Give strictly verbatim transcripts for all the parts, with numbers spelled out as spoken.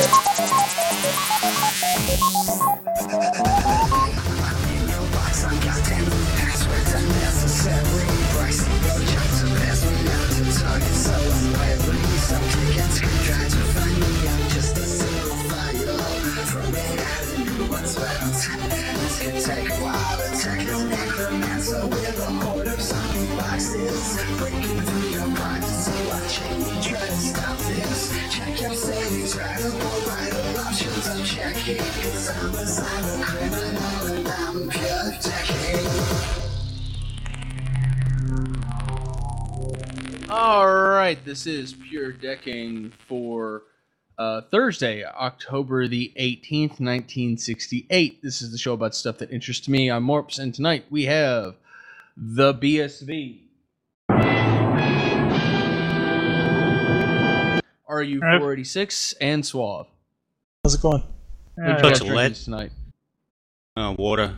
Alright, this is Pure Decking for uh, Thursday, October the eighteenth, nineteen sixty-eight. This is the show about stuff that interests me. I'm Morps, and tonight we have the B S V. R U four eighty-six and Suave. How's it going? What'd you guys drink tonight? Uh, water.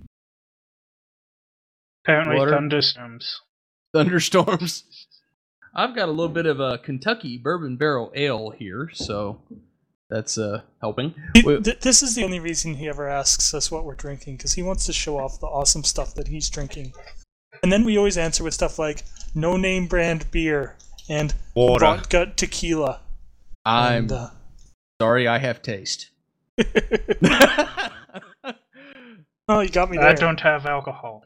Apparently Water? thunderstorms. Thunderstorms. I've got a little bit of a Kentucky Bourbon Barrel Ale here, so that's uh, helping. He, Wait, th- this is the only reason he ever asks us what we're drinking, because he wants to show off the awesome stuff that he's drinking. And then we always answer with stuff like no-name brand beer and Water. vodka tequila. I'm And, uh, sorry, I have taste. oh, you got me there. I don't have alcohol.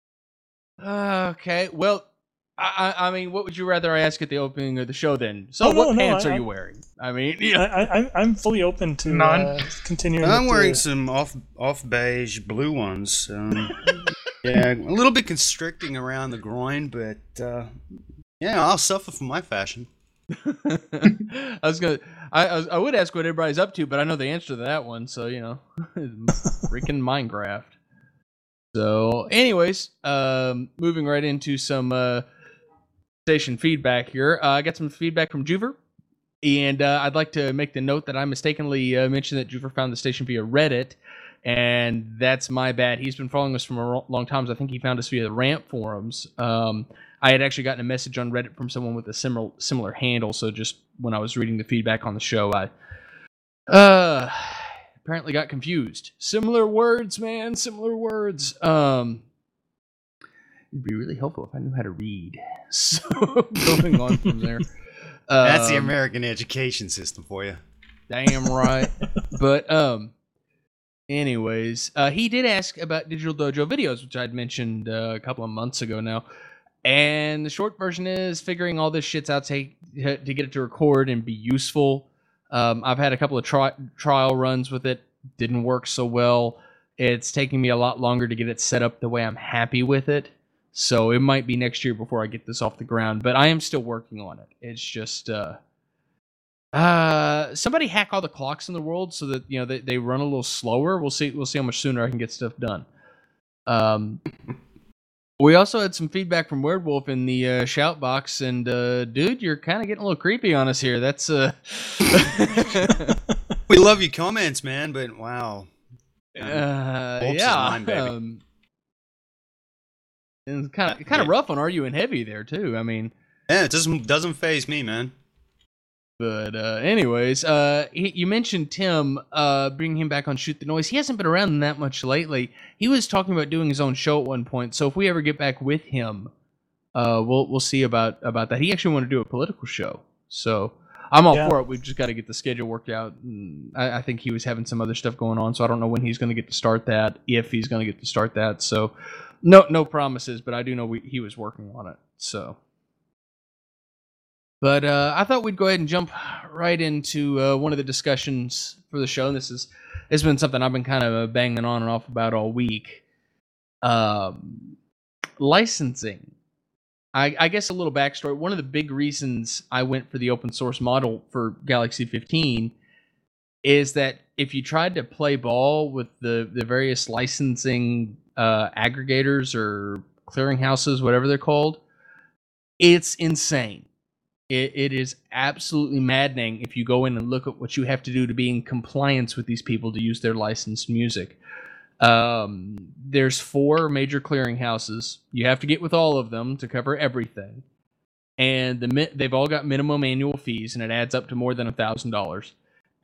Okay, well, I, I I mean, what would you rather I ask at the opening of the show then? So, Oh, no, what no, pants I- are I- you wearing? I mean, I, yeah. I, I'm- I'm fully open to None. uh, continuing. I'm with wearing the- some off off beige blue ones. Um, yeah, a little bit constricting around the groin, but uh, yeah, I'll suffer for my fashion. I was gonna, I, I was- I would ask what everybody's up to, but I know the answer to that one. So you know, freaking Minecraft. So, anyways, um, moving right into some uh, station feedback here. Uh, I got some feedback from Juver, and uh, I'd like to make the note that I mistakenly uh, mentioned that Juver found the station via Reddit, and that's my bad. He's been following us from a ro- long time, so I think he found us via the Ramp forums. Um, I had actually gotten a message on Reddit from someone with a similar similar handle, so just when I was reading the feedback on the show, I uh, apparently got confused. Similar words, man, similar words. Um, it'd be really helpful if I knew how to read. So going on from there. That's the Um, American education system for you. Damn right. But um, anyways, uh, he did ask about Digital Dojo videos, which I'd mentioned uh, a couple of months ago now. And the short version is figuring all this shit's out to, to get it to record and be useful. Um, I've had a couple of tri- trial runs with it. Didn't work so well. It's taking me a lot longer to get it set up the way I'm happy with it. So it might be next year before I get this off the ground. But I am still working on it. It's just... Uh, uh, somebody hack all the clocks in the world so that, you know, they, they run a little slower. We'll see. We'll see how much sooner I can get stuff done. Um... We also had some feedback from Werewolf in the uh, shout box, and uh, dude, you're kind of getting a little creepy on us here. That's uh, We love your comments, man, but wow. uh Wolf's is yeah, mine, baby. um, it's kind of kind of rough on Are You in Heavy there too. I mean, Yeah, it doesn't doesn't phase me, man. but uh, anyways, uh, he, you mentioned Tim, uh, bringing him back on Shoot the Noise. He hasn't been around that much lately. He was talking about doing his own show at one point. So if we ever get back with him, uh, we'll we'll see about about that. He actually wanted to do a political show, so I'm all Yeah. for it. We've just got to get the schedule worked out. And I, I think he was having some other stuff going on, so I don't know when he's going to get to start that, if he's going to get to start that. So no no promises, but I do know we, he was working on it. So. But uh, I thought we'd go ahead and jump right into uh, one of the discussions for the show. And this is has been something I've been kind of banging on and off about all week. Um, licensing. I, I guess a little backstory. One of the big reasons I went for the open source model for Galaxy fifteen is that if you tried to play ball with the, the various licensing uh, aggregators or clearinghouses, whatever they're called, it's insane. It, it is absolutely maddening if you go in and look at what you have to do to be in compliance with these people to use their licensed music. Um, there's four major clearinghouses. You have to get with all of them to cover everything. And the they've all got minimum annual fees, and it adds up to more than one thousand dollars.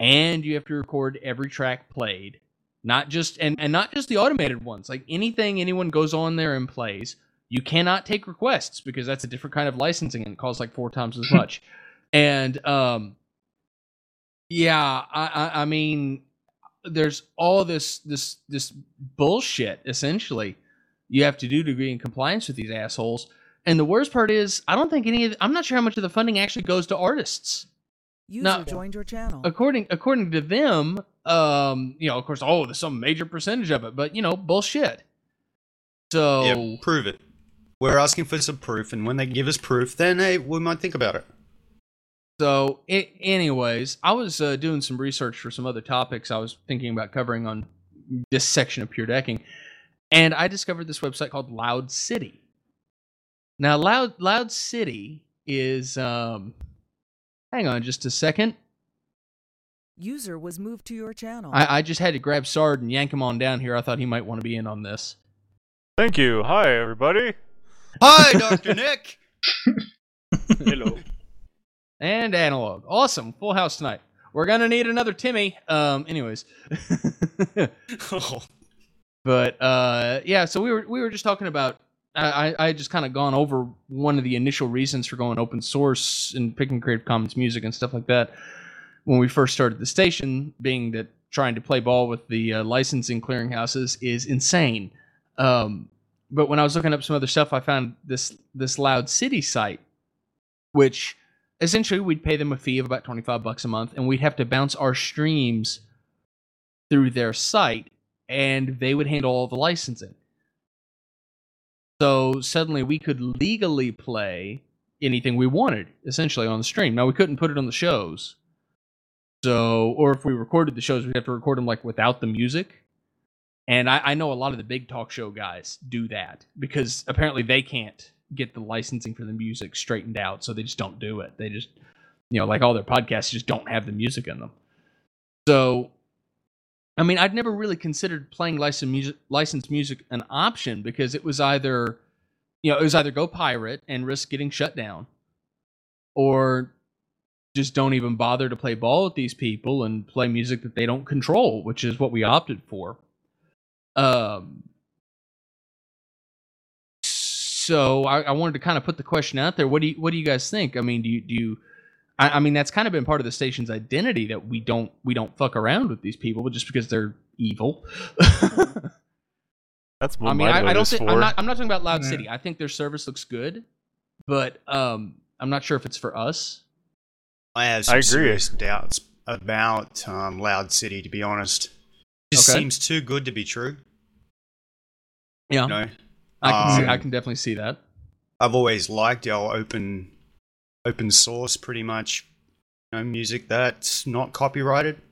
and you have to record every track played, not just and, and not just the automated ones. Like anything anyone goes on there and plays, you cannot take requests because that's a different kind of licensing and it costs like four times as much. And um, yeah, I, I, I mean, there's all this this this bullshit essentially you have to do to be in compliance with these assholes. And the worst part is, I don't think any of I'm not sure how much of the funding actually goes to artists. User Now, joined your channel. According according to them, um, you know, of course, oh, there's some major percentage of it, but you know, bullshit. So Yeah, prove it. We're asking for some proof, and when they give us proof, then hey, we might think about it. So, I anyways, I was uh, doing some research for some other topics I was thinking about covering on this section of Pure Decking, and I discovered this website called Loud City. Now, Loud Loud City is, um, hang on just a second. User was moved to your channel. I, I just had to grab Sard and yank him on down here. I thought he might want to be in on this. Thank you. Hi, everybody. Hi, Doctor Nick. Hello. And Analog. Awesome. Full house tonight. We're going to need another Timmy. Um, anyways. Oh. But, uh, yeah, so we were we were just talking about, I, I just kind of gone over one of the initial reasons for going open source and picking Creative Commons music and stuff like that when we first started the station, being that trying to play ball with the uh, licensing clearinghouses is insane. Um, but when I was looking up some other stuff, I found this this Loud City site, which essentially we'd pay them a fee of about twenty-five bucks a month, and we'd have to bounce our streams through their site, and they would handle all the licensing. So suddenly we could legally play anything we wanted, essentially, on the stream. Now, we couldn't put it on the shows. So, or if we recorded the shows, we'd have to record them like without the music. And I, I know a lot of the big talk show guys do that because apparently they can't get the licensing for the music straightened out, so they just don't do it. They just, you know, like all their podcasts just don't have the music in them. So, I mean, I'd never really considered playing licensed music, licensed music an option because it was either, you know, it was either go pirate and risk getting shut down, or just don't even bother to play ball with these people and play music that they don't control, which is what we opted for. Um. So I, I wanted to kind of put the question out there. What do you What do you guys think? I mean, do you do you? I, I mean, that's kind of been part of the station's identity that we don't we don't fuck around with these people, just because they're evil. That's what I mean, my I, vote I don't is think for. I'm not. I'm not talking about Loud Yeah. City. I think their service looks good, but um, I'm not sure if it's for us. I have some I agree. serious doubts about um, Loud City, to be honest. It just Okay. seems too good to be true. Yeah, You know, I can see, um, I can definitely see that. I've always liked our open, open source, pretty much, you know, music that's not copyrighted.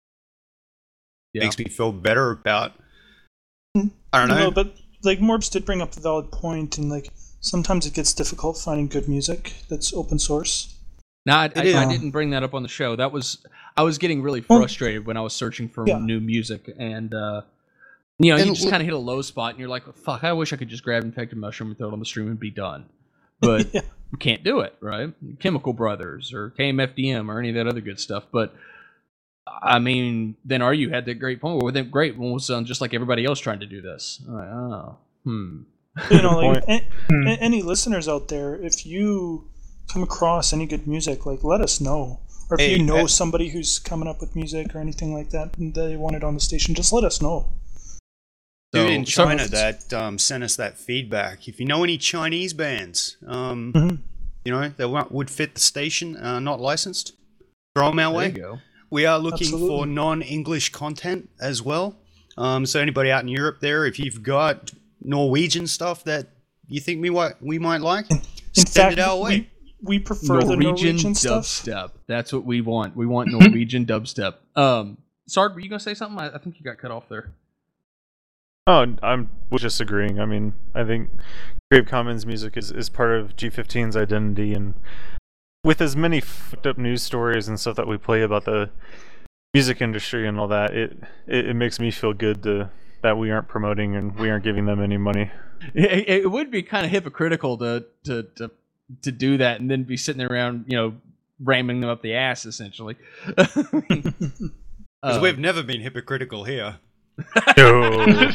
Yeah. Makes me feel better about. I don't know. No, but like Morbs did bring up a valid point, and like sometimes it gets difficult finding good music that's open source. No, I, I, is. I didn't bring that up on the show. That was I was getting really Well, frustrated when I was searching for yeah. new music, and uh, you know, And you just l- kind of hit a low spot, and you're like, "Fuck! I wish I could just grab Infected Mushroom and throw it on the stream and be done." But Yeah. you can't do it, right? Chemical Brothers or K M F D M or any of that other good stuff. But I mean, then R U had that great point. Well, then great one was um, just like everybody else trying to do this. I'm like, oh, hmm. You know, like Point. a- Hmm. a- any listeners out there, if you come across any good music, like let us know. Or if Hey, you know uh, somebody who's coming up with music or anything like that, and they want it on the station, just let us know. Dude So- in so- China that um, sent us that feedback. If you know any Chinese bands, um, Mhm. you know, that wa- would fit the station, uh, not licensed, throw them our There way. you go. We are looking for Absolutely. non-English content as well. Um, so anybody out in Europe there, if you've got Norwegian stuff that you think we might we might like, In send fact, it our way. we, we prefer the Norwegian Norwegian stuff. dubstep. That's what we want. We want Norwegian dubstep. Um, Sard, were you gonna say something? I, I think you got cut off there. Oh, I'm just agreeing. I mean, I think Creative Commons music is, is part of G fifteen's identity, and with as many fucked up news stories and stuff that we play about the music industry and all that, it it, it makes me feel good to that we aren't promoting and we aren't giving them any money. It, it would be kind of hypocritical to, to to to do that and then be sitting around, you know, ramming them up the ass, essentially. Because Uh, we've never been hypocritical here. No.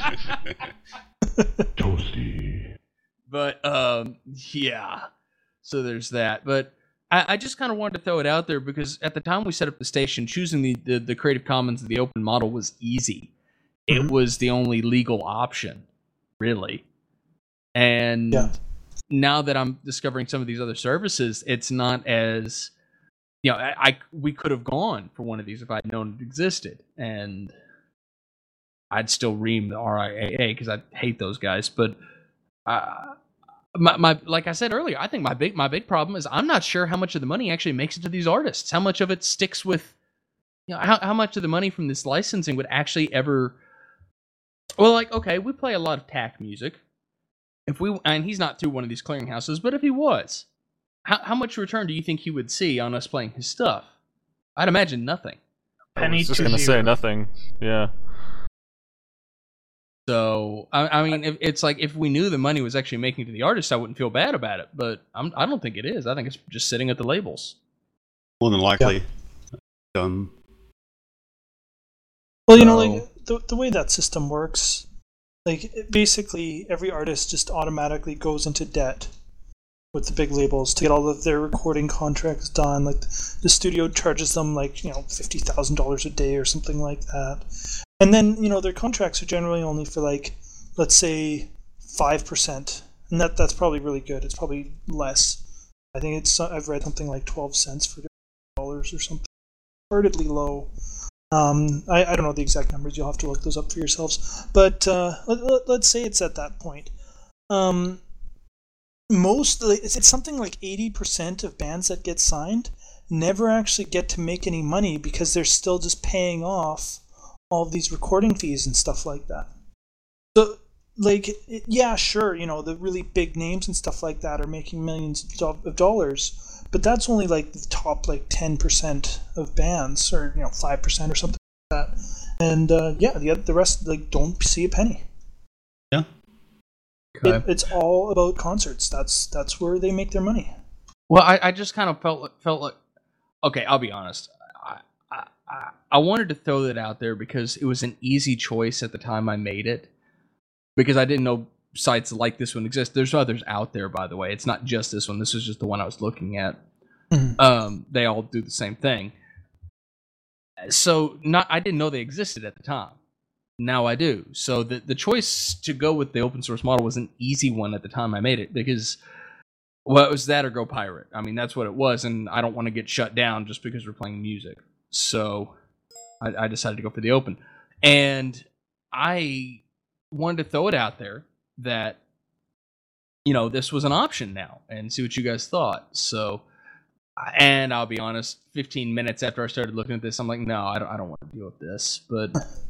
But um, yeah. So there's that. But I, I just kind of wanted to throw it out there because at the time we set up the station, choosing the, the, the Creative Commons, the open model was easy. It Mhm. was the only legal option, really. And Yeah. now that I'm discovering some of these other services, it's not as, you know, I, I we could have gone for one of these if I'd known it existed, and I'd still ream the R I A A because I hate those guys. But uh, my, my like I said earlier, I think my big my big problem is I'm not sure how much of the money actually makes it to these artists. How much of it sticks with, you know, how how much of the money from this licensing would actually ever. Well, like, okay, we play a lot of T A C music. If we and he's not through one of these clearinghouses, but if he was, how how much return do you think he would see on us playing his stuff? I'd imagine nothing. I Penny was just to gonna say zero. nothing. Yeah. So I, I mean, if, it's like if we knew the money was actually making to the artist, I wouldn't feel bad about it. But I'm, I don't think it is. I think it's just sitting at the labels. More than likely. Um, Well, you know, So- like the the way that system works, like it- basically every artist just automatically goes into debt with the big labels to get all of their recording contracts done. Like the studio charges them like, you know, fifty thousand dollars a day or something like that, and then, you know, their contracts are generally only for like, let's say five percent, and that that's probably really good. It's probably less. I think it's I've read something like twelve cents for dollars or something, comparatively low. Um, I, I don't know the exact numbers. You'll have to look those up for yourselves. But uh, let, let, let's say it's at that point. Um, most it's, it's something like eighty percent of bands that get signed never actually get to make any money because they're still just paying off all of these recording fees and stuff like that. So, like, it, yeah, sure, you know, the really big names and stuff like that are making millions of do- of dollars. But that's only like the top like ten percent of bands, or, you know, five percent or something like that. And uh, yeah, the the rest like don't see a penny. yeah. It, it's all about concerts. That's that's where they make their money. Well, I, I just kind of felt like, felt like, okay, I'll be honest. I, I I I wanted to throw that out there because it was an easy choice at the time I made it, because I didn't know sites like this one exist. There's others out there, by the way. It's not just this one. This was just the one I was looking at. Mhm. Um, they all do the same thing. So not I didn't know they existed at the time. Now I do. So the the choice to go with the open source model was an easy one at the time I made it, because, well, it was that or go pirate. I mean, that's what it was, and I don't want to get shut down just because we're playing music. So I, I decided to go for the open. And I wanted to throw it out there that, you know, this was an option now, and see what you guys thought. So, and I'll be honest, fifteen minutes after I started looking at this, I'm like, no, I don't, I don't want to deal with this. But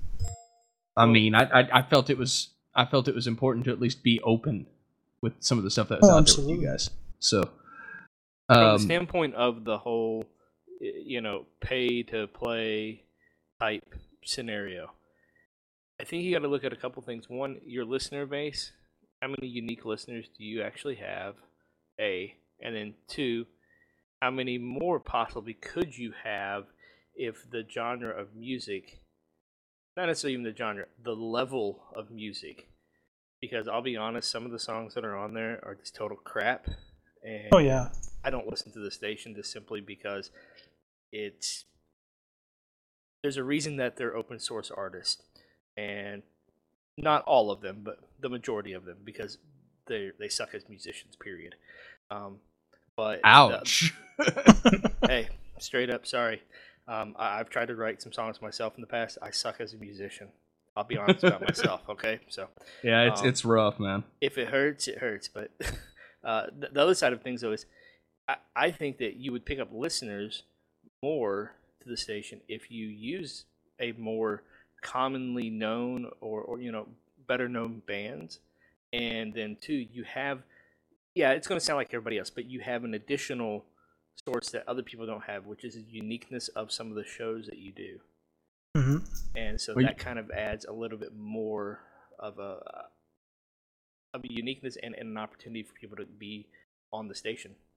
I mean, I, I, I felt it was, I felt it was important to at least be open with some of the stuff that was Oh, out there with absolutely. you guys. So, From the um, standpoint of the whole, y- you know, pay to play type scenario, I think you got to look at a couple things. One, your listener base. How many unique listeners do you actually have? A, and then two, how many more possibly could you have if the genre of music, not necessarily even the genre, the level of music? Because I'll be honest, some of the songs that are on there are just total crap. And Oh yeah. I don't listen to the station just simply because it's there's a reason that they're open source artists, and not all of them, but the majority of them, because they they suck as musicians. Period. Um, but the- ouch. hey, straight up, sorry. Um, I, I've tried to write some songs myself in the past. I suck as a musician. I'll be honest about myself. Okay, so Yeah, it's Um, it's rough, man. if it hurts, it hurts. But uh, the, the other side of things, though, is I, I think that you would pick up listeners more to the station if you use a more commonly known or, or you know, better known bands. And then, two, you have, yeah, it's going to sound like everybody else, but you have an additional source that other people don't have, which is the uniqueness of some of the shows that you do. hmm And so Well, you- that kind of adds a little bit more of a of a uniqueness and, and an opportunity for people to be on the station.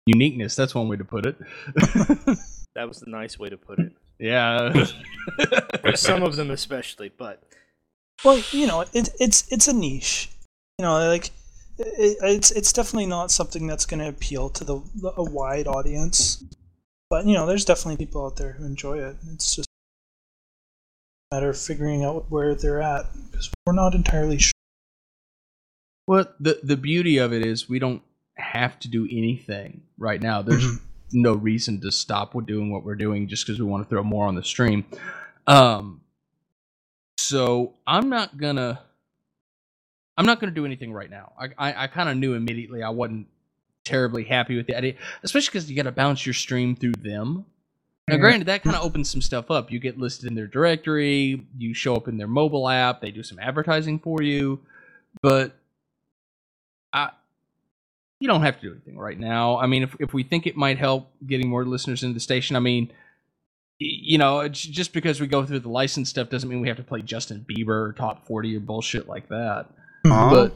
uniqueness. That's one way to put it. That was the nice way to put it. Yeah. For some of them especially, but Well, you know, it, it's it's a niche. You know, like it, it's it's definitely not something that's going to appeal to the a wide audience. But you know, there's definitely people out there who enjoy it. It's just a matter of figuring out where they're at because we're not entirely sure. Well, the the beauty of it is we don't have to do anything right now. There's Mhm. no reason to stop with doing what we're doing just because we want to throw more on the stream. Um, so I'm not gonna I'm not gonna do anything right now. I I, I kind of knew immediately I wasn't terribly happy with the idea, especially because you got to bounce your stream through them. Now, granted, that kind of opens some stuff up. You get listed in their directory, you show up in their mobile app, they do some advertising for you, but I, you don't have to do anything right now. I mean, if if we think it might help getting more listeners into the station, I mean, y- you know, it's just because we go through the license stuff doesn't mean we have to play Justin Bieber or Top forty or bullshit like that. Huh?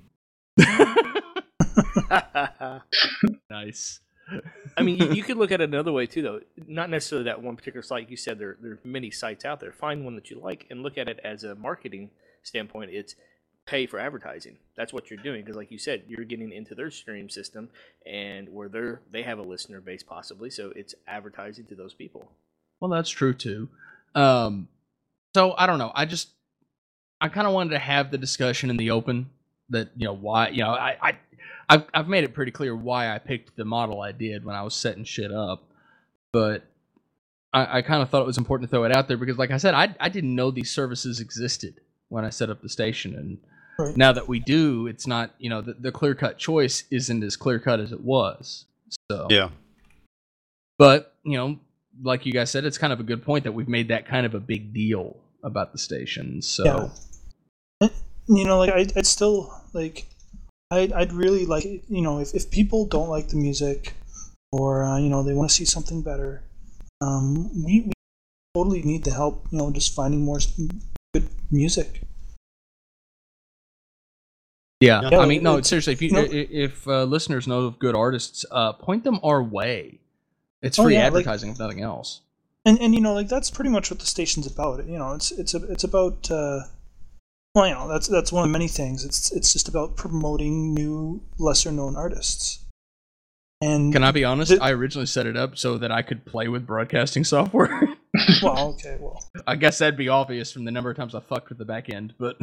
But nice. I mean, you, you could look at it another way too, though. Not necessarily that one particular site. You said there there are many sites out there. Find one that you like and look at it as a marketing standpoint. It's pay for advertising. That's what you're doing because, like you said, you're getting into their stream system and where they're they have a listener base possibly. So it's advertising to those people. Well, that's true too. Um, so I don't know. I just I kind of wanted to have the discussion in the open that you know why you know I I I've I've made it pretty clear why I picked the model I did when I was setting shit up, but I, I kind of thought it was important to throw it out there because, like I said, I I didn't know these services existed when I set up the station, and Right. now that we do, it's not you know the, the clear cut choice isn't as clear cut as it was. So Yeah. but you know, like you guys said, it's kind of a good point that we've made that kind of a big deal about the station. So. Yeah. And, you know, like I'd, I'd still like, I'd, I'd really like, you know, if, if people don't like the music, or uh, you know, they want to see something better, um, we, we totally need the help. You know, just finding more s- good music. Yeah, Yeah, I mean, no, it's- seriously. If you, you know- i- if uh, listeners know of good artists, uh, point them our way. It's Oh, free yeah, like- advertising, if nothing else. And and you know, like that's pretty much what the station's about. You know, it's it's a, it's about. Uh, well, you know, that's that's one of many things. It's it's just about promoting new, lesser known artists. And Can I be honest? the- I originally set it up so that I could play with broadcasting software. well, okay, well. I guess that'd be obvious from the number of times I fucked with the back end, but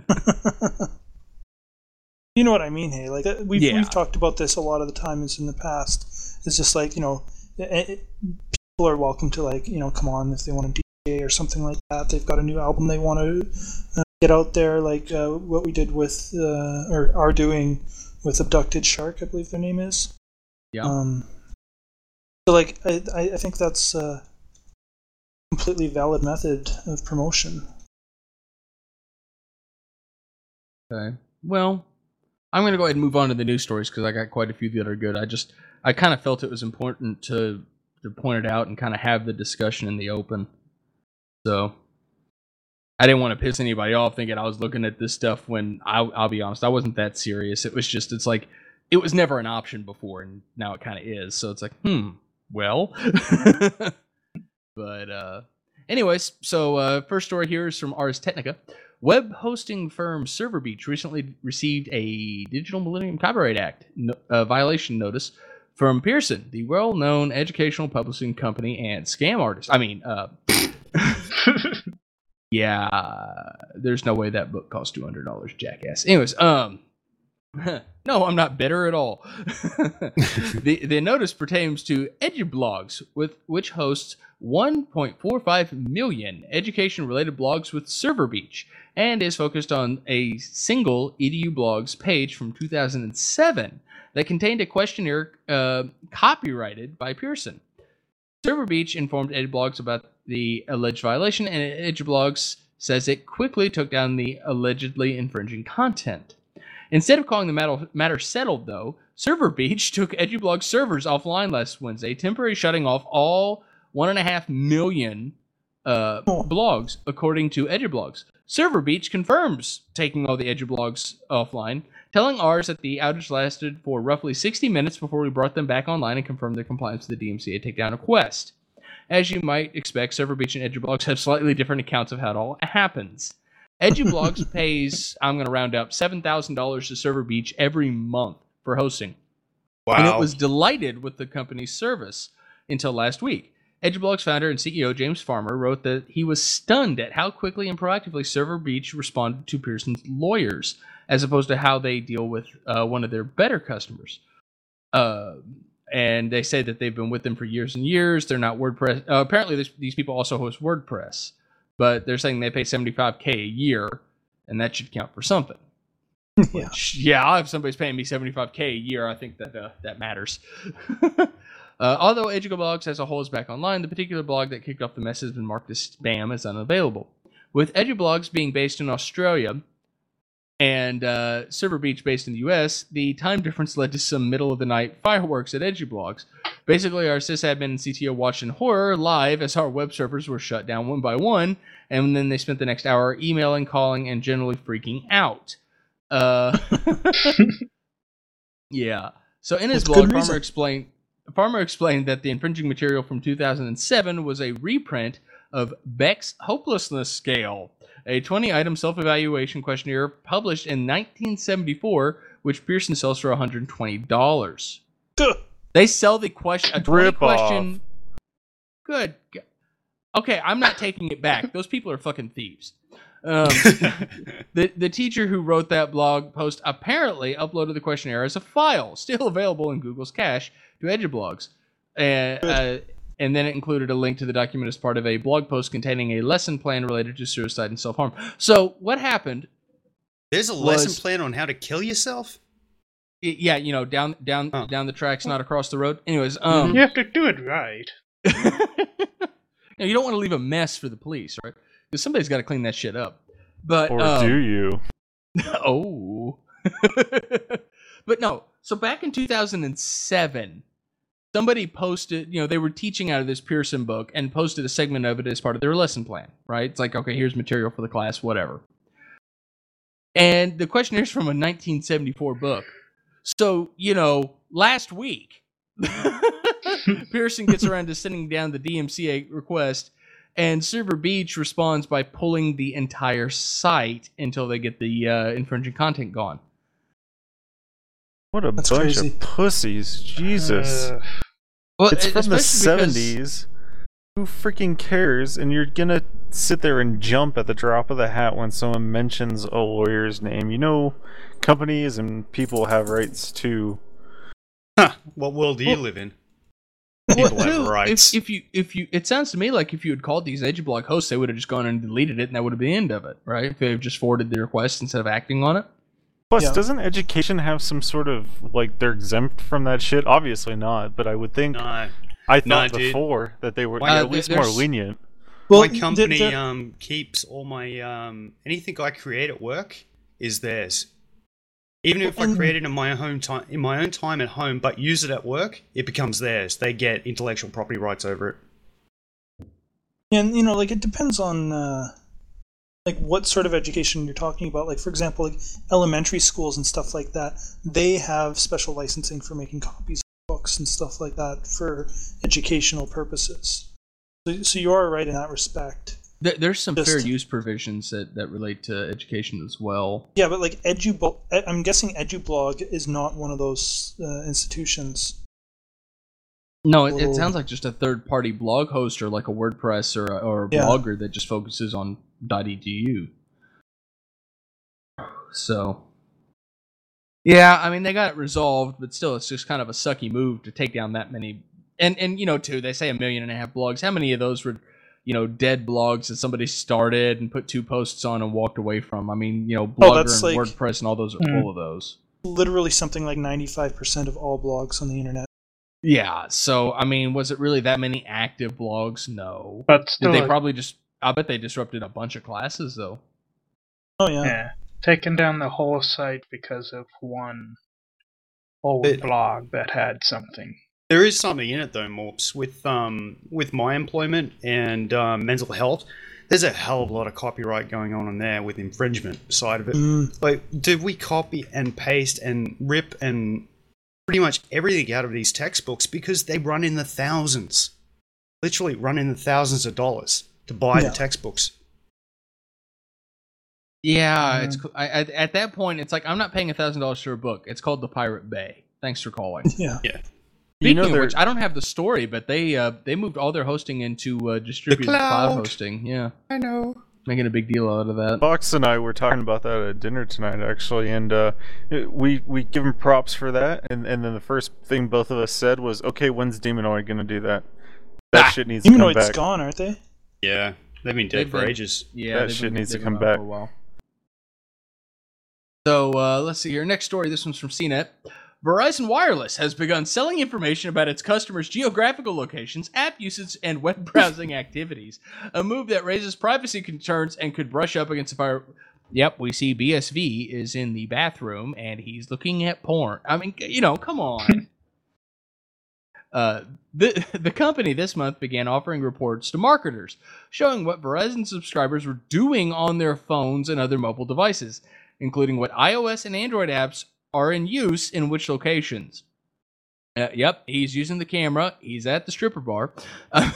You know what I mean, hey? Like uh, we've Yeah. we've talked about this a lot of the times in the past. It's just like you know, it, it, people are welcome to like you know come on if they want to D J or something like that. They've got a new album they want to uh, get out there, like uh, what we did with uh, or are doing with Abducted Shark, I believe their name is. yeah. Um. So like I I I think that's a completely valid method of promotion. Okay. Well, I'm going to go ahead and move on to the news stories because I got quite a few that are good. I just, I kind of felt it was important to to point it out and kind of have the discussion in the open. So, I didn't want to piss anybody off thinking I was looking at this stuff when, I'll, I'll be honest, I wasn't that serious. It was just, it's like, it was never an option before, and now it kind of is. So it's like, hmm, well. But, uh, anyways, so uh, first story here is from Ars Technica. Web hosting firm ServerBeach recently received a Digital Millennium Copyright Act no, uh, violation notice from Pearson, the well-known educational publishing company and scam artist. I mean, uh, yeah, there's no way that book cost two hundred dollars, jackass. Anyways, um, no, I'm not bitter at all. the The notice pertains to EduBlogs, with which hosts one point four five million education-related blogs with ServerBeach, and is focused on a single EduBlogs page from two thousand seven that contained a questionnaire uh, copyrighted by Pearson. ServerBeach informed EduBlogs about the alleged violation, and EduBlogs says it quickly took down the allegedly infringing content. Instead of calling the matter, matter settled, though, ServerBeach took EduBlogs servers offline last Wednesday, temporarily shutting off all one and a half million uh, blogs, according to EduBlogs. ServerBeach confirms taking all the EduBlogs offline telling ours that the outage lasted for roughly sixty minutes before we brought them back online and confirmed their compliance with the D M C A takedown request. As you might expect, Server Beach and EduBlogs have slightly different accounts of how it all happens. EduBlogs pays, I'm going to round up, seven thousand dollars to Server Beach every month for hosting. Wow. And it was delighted with the company's service until last week. EduBlogs founder and C E O James Farmer wrote that he was stunned at how quickly and proactively Server Beach responded to Pearson's lawyers, as opposed to how they deal with uh, one of their better customers. Uh, and they say that they've been with them for years and years. They're not WordPress. Uh, apparently, this, these people also host WordPress, but they're saying they pay seventy-five thousand dollars a year, and that should count for something. Yeah. Which, yeah, if somebody's paying me seventy-five thousand dollars a year, I think that uh, that matters. uh, although EduBlogs as a whole is back online, the particular blog that kicked off the mess has been marked as spam as unavailable. With EduBlogs being based in Australia and uh, Server Beach based in the U S, the time difference led to some middle-of-the-night fireworks at EduBlogs. Basically, our sysadmin and C T O watched in horror live as our web servers were shut down one by one, and then they spent the next hour emailing, calling, and generally freaking out. Uh, yeah. So in his With blog, good Farmer reason. explained, Farmer explained that the infringing material from two thousand seven was a reprint of Beck's Hopelessness Scale, a twenty-item self-evaluation questionnaire published in nineteen seventy-four, which Pearson sells for one hundred twenty dollars. Duh. They sell the question a twenty Rip question. Good. g- Okay, I'm not taking it back. Those people are fucking thieves. Um, the the teacher who wrote that blog post apparently uploaded the questionnaire as a file, still available in Google's cache, to EduBlogs, and uh, and then it included a link to the document as part of a blog post containing a lesson plan related to suicide and self harm. So what happened? There's a was- lesson plan on how to kill yourself? y- Yeah, you know, down down Oh. down the tracks, not across the road. Anyways, um, You have to do it right. Now, you don't want to leave a mess for the police, right? Because somebody's got to clean that shit up. But Or um, do you? oh, but no. So back in two thousand seven, somebody posted. You know, they were teaching out of this Pearson book and posted a segment of it as part of their lesson plan. Right? It's like, okay, here's material for the class, whatever. And the questionnaires from a nineteen seventy-four book. So you know, last week. Pearson gets around to sending down the D M C A request, and Server Beach responds by pulling the entire site until they get the uh, infringing content gone. What a That's bunch crazy. of pussies. Jesus. Uh, Well, it's e- from the especially because- seventies. Who freaking cares? And you're gonna sit there and jump at the drop of the hat when someone mentions a lawyer's name. You know, companies and people have rights too. Huh. What world do you Well- live in? Well, People have too, rights. If, if you, if you, it sounds to me like if you had called these EduBlog hosts, they would have just gone and deleted it, and that would have been the end of it, right? If they have just forwarded the request instead of acting on it. Plus, Yeah. doesn't education have some sort of, like, they're exempt from that shit? Obviously not, but I would think, No. I No, thought dude. before that they were Uh, at least more there's- lenient. Well, my th- company th- um keeps all my um anything I create at work is theirs. Even if I And- create it in my own time in my own time at home, but use it at work, it becomes theirs. They get intellectual property rights over it. and you know, like it depends on uh, like what sort of education you're talking about. Like for example, like elementary schools and stuff like that, they have special licensing for making copies of books and stuff like that for educational purposes. So, so you are right in that respect. There, there's some Just- fair use provisions that, that relate to education as well. Yeah, but like Edu, I'm guessing EduBlog is not one of those uh, institutions. No, it, it Oh. sounds like just a third-party blog host or like a WordPress or a, or a Yeah. blogger that just focuses on .edu. So, yeah, I mean they got it resolved, but still, it's just kind of a sucky move to take down that many. And and you know, too, they say a million and a half blogs. How many of those were, you know, dead blogs that somebody started and put two posts on and walked away from? I mean, you know, Blogger Oh, that's and like- WordPress and all those are Mm. full of those. Literally something like ninety-five percent of all blogs on the internet. Yeah, so I mean, was it really that many active blogs? No. but Did still, they probably just? I bet they disrupted a bunch of classes though. Oh yeah. yeah, taking down the whole site because of one old But- blog that had something. There is something in it though, Morps, with um with my employment and um, mental health. there's a hell of a lot of copyright going on in there with infringement side of it. Mm. Like, did we copy and paste and rip and pretty much everything out of these textbooks because they run in the thousands, literally run in the thousands of dollars to buy Yeah. the textbooks. Yeah, it's I, at, at that point, it's like I'm not paying a thousand dollars for a book. It's called The Pirate Bay. Thanks for calling. Yeah. Speaking know of they're- which, I don't have the story, but they uh, they moved all their hosting into uh, distributed cloud. cloud. hosting. Yeah, I know. making a big deal out of that. Fox and I were talking about that at dinner tonight, actually, and uh, we we give him props for that. And, and then the first thing both of us said was, "Okay, when's Demonoid going to do that? That Ah, shit needs to come Humanoid's back." gone, aren't they? Yeah, they've been dead They've for been- ages. Yeah, That they've shit been- needs to they've come been out back. for a while. So uh, let's see here. Next story. This one's from C net. Verizon Wireless has begun selling information about its customers' geographical locations, app usage, and web browsing activities. A move that raises privacy concerns and could brush up against the fire. Yep, we see B S V is in the bathroom and he's looking at porn. I mean, you know, come on. Uh, the, the company this month began offering reports to marketers showing what Verizon subscribers were doing on their phones and other mobile devices, including what iOS and Android apps are in use in which locations. Uh, yep, he's using the camera. He's at the stripper bar. Uh,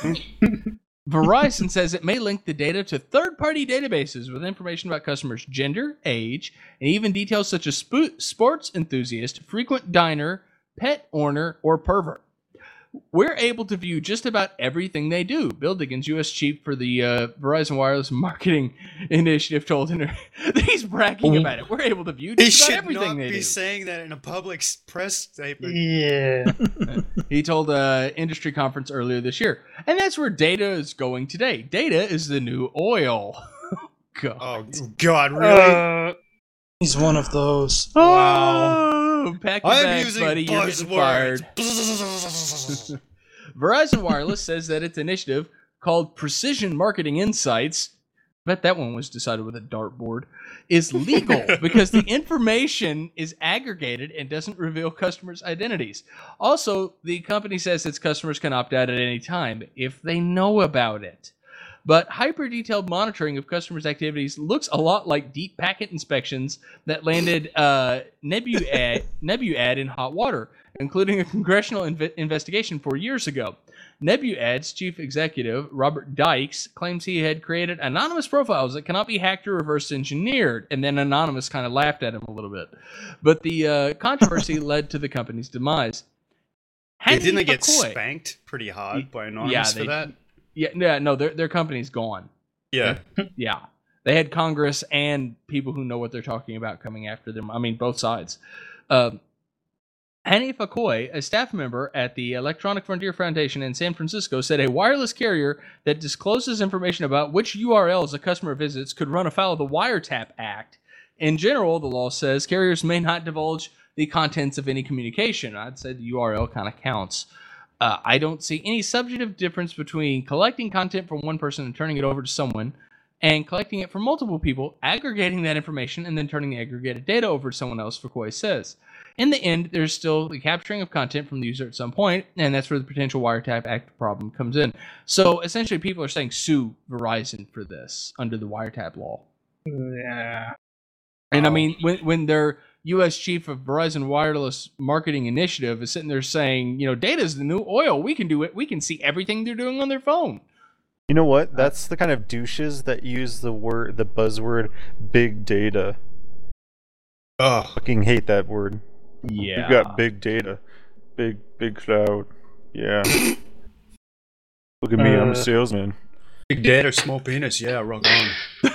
Verizon says it may link the data to third-party databases with information about customers' gender, age, and even details such as spo- sports enthusiast, frequent diner, pet owner, or pervert. We're able to view just about everything they do. Bill Diggins, U S chief for the uh, Verizon Wireless Marketing Initiative, told him he's bragging about it. We're able to view He just about should everything not they be do. saying that in a public s- press statement. Yeah. He told an industry conference earlier this year. And that's where data is going today. Data is the new oil. God. Oh God, really? Uh, He's one of those. Wow. Oh, pack your I'm bags, using buddy. You're getting fired. buzzwords. Verizon Wireless says that its initiative, called Precision Marketing Insights, I bet that one was decided with a dartboard, is legal because the information is aggregated and doesn't reveal customers' identities. Also, the company says its customers can opt out at any time if they know about it. But hyper-detailed monitoring of customers' activities looks a lot like deep packet inspections that landed uh, Nebuad, Nebuad in hot water, including a congressional inv- investigation four years ago. Nebuad's chief executive, Robert Dykes, claims he had created anonymous profiles that cannot be hacked or reverse engineered, and then Anonymous kind of laughed at him a little bit. But the uh, controversy led to the company's demise. Yeah, didn't they get McCoy- spanked pretty hard by Anonymous Yeah, for they- that? Yeah, yeah, no, their their company's gone. Yeah. Yeah. They had Congress and people who know what they're talking about coming after them. I mean, both sides. Um, Hanif Akoy, a staff member at the Electronic Frontier Foundation in San Francisco, said a wireless carrier that discloses information about which U R Ls a customer visits could run afoul of the Wiretap Act. In general, the law says carriers may not divulge the contents of any communication. I'd say the U R L kind of counts. Uh, I don't see any substantive difference between collecting content from one person and turning it over to someone, and collecting it from multiple people, aggregating that information, and then turning the aggregated data over to someone else, Foucault says. In the end, there's still the capturing of content from the user at some point, and that's where the potential Wiretap Act problem comes in. So essentially, people are saying sue Verizon for this under the Wiretap law. yeah. And I Oh. mean, when when their U S chief of Verizon Wireless Marketing Initiative is sitting there saying, you know, data is the new oil. We can do it. We can see everything they're doing on their phone. You know what? That's the kind of douches that use the word, the buzzword, big data. Ugh. Fucking hate that word. Yeah. We've got big data, big big cloud. Yeah. Look at me, I'm a Uh, salesman. Big data, small penis. Yeah, rock on.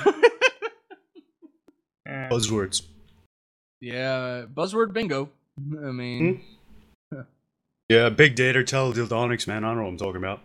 Yeah. Buzzwords. Yeah. Buzzword bingo. I mean, Yeah, big data, teledildonics, man. I don't know what I'm talking about.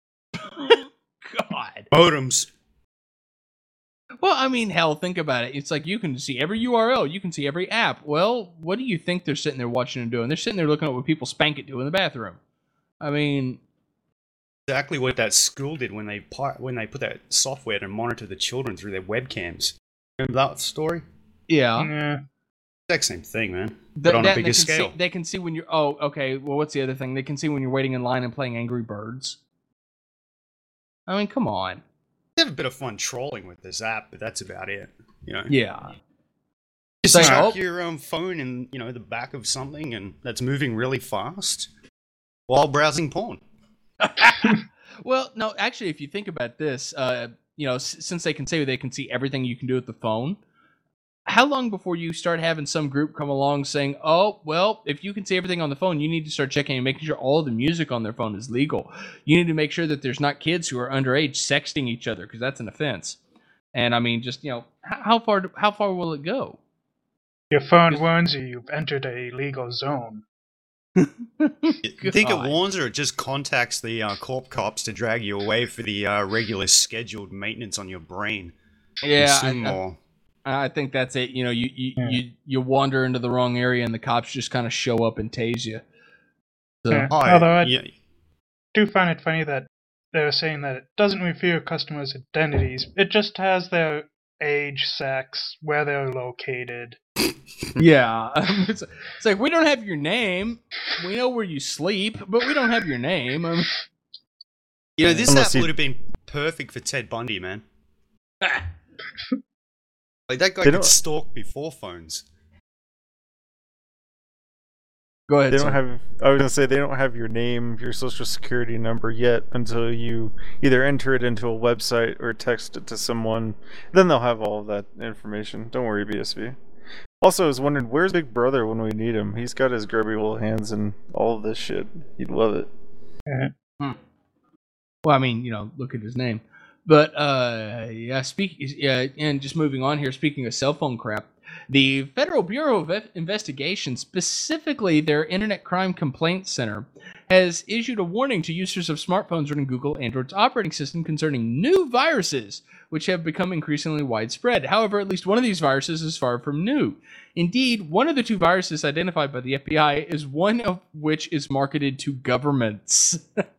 God. Modems. Well, I mean, hell, think about it. It's like you can see every U R L, you can see every app. Well, what do you think they're sitting there watching and doing? They're sitting there looking at what people spank it do in the bathroom. I mean, Exactly what that school did when they pi- when they put that software to monitor the children through their webcams. Remember that story? yeah. Yeah. Exact same thing, man. Th- But on that a and bigger they can scale. See, they can see when you're. Oh, okay. Well, what's the other thing? They can see when you're waiting in line and playing Angry Birds. I mean, come on. have a bit of fun trolling with this app, but that's about it. You know. Yeah. Just Like, chuck oh. your um, phone in, you know, the back of something, and that's moving really fast while browsing porn. Well, no, actually, if you think about this, uh, you know, s- since they can say they can see everything you can do with the phone, how long before you start having some group come along saying, oh, well, if you can see everything on the phone, you need to start checking and making sure all the music on their phone is legal. You need to make sure that there's not kids who are underage sexting each other, because that's an offense. And I mean, just, you know, h- how far do- how far will it go? Your phone warns you you've entered a legal zone. You think it God. warns or it just contacts the uh, corp cops to drag you away for the uh, regular scheduled maintenance on your brain? Yeah, I, Consume I- more. I think that's it. You know, you you, Yeah. you you wander into the wrong area and the cops just kind of show up and tase you. So, Yeah. Oh, Although I yeah, do find it funny that they're saying that it doesn't reveal customers' identities. It just has their age, sex, where they're located. yeah, it's, it's like, we don't have your name. We know where you sleep, but we don't have your name. Um, you know, this Unless app you- would have been perfect for Ted Bundy, man. Like, that guy They could don't- stalk before phones. Go ahead. They don't sir. have. I was gonna say they don't have your name, your social security number yet until you either enter it into a website or text it to someone. Then they'll have all of that information. Don't worry, B S V. Also, I was wondering, where's Big Brother when we need him? He's got his grubby little hands in all of this shit. He'd love it. Well, I mean, you know, look at his name. But uh, yeah, speak. Yeah, and just moving on here. Speaking of cell phone crap, the Federal Bureau of Ev- Investigation, specifically their Internet Crime Complaint Center, has issued a warning to users of smartphones running Google Android's operating system concerning new viruses, which have become increasingly widespread. However, at least one of these viruses is far from new. Indeed, one of the two viruses identified by the F B I is one of which is marketed to governments.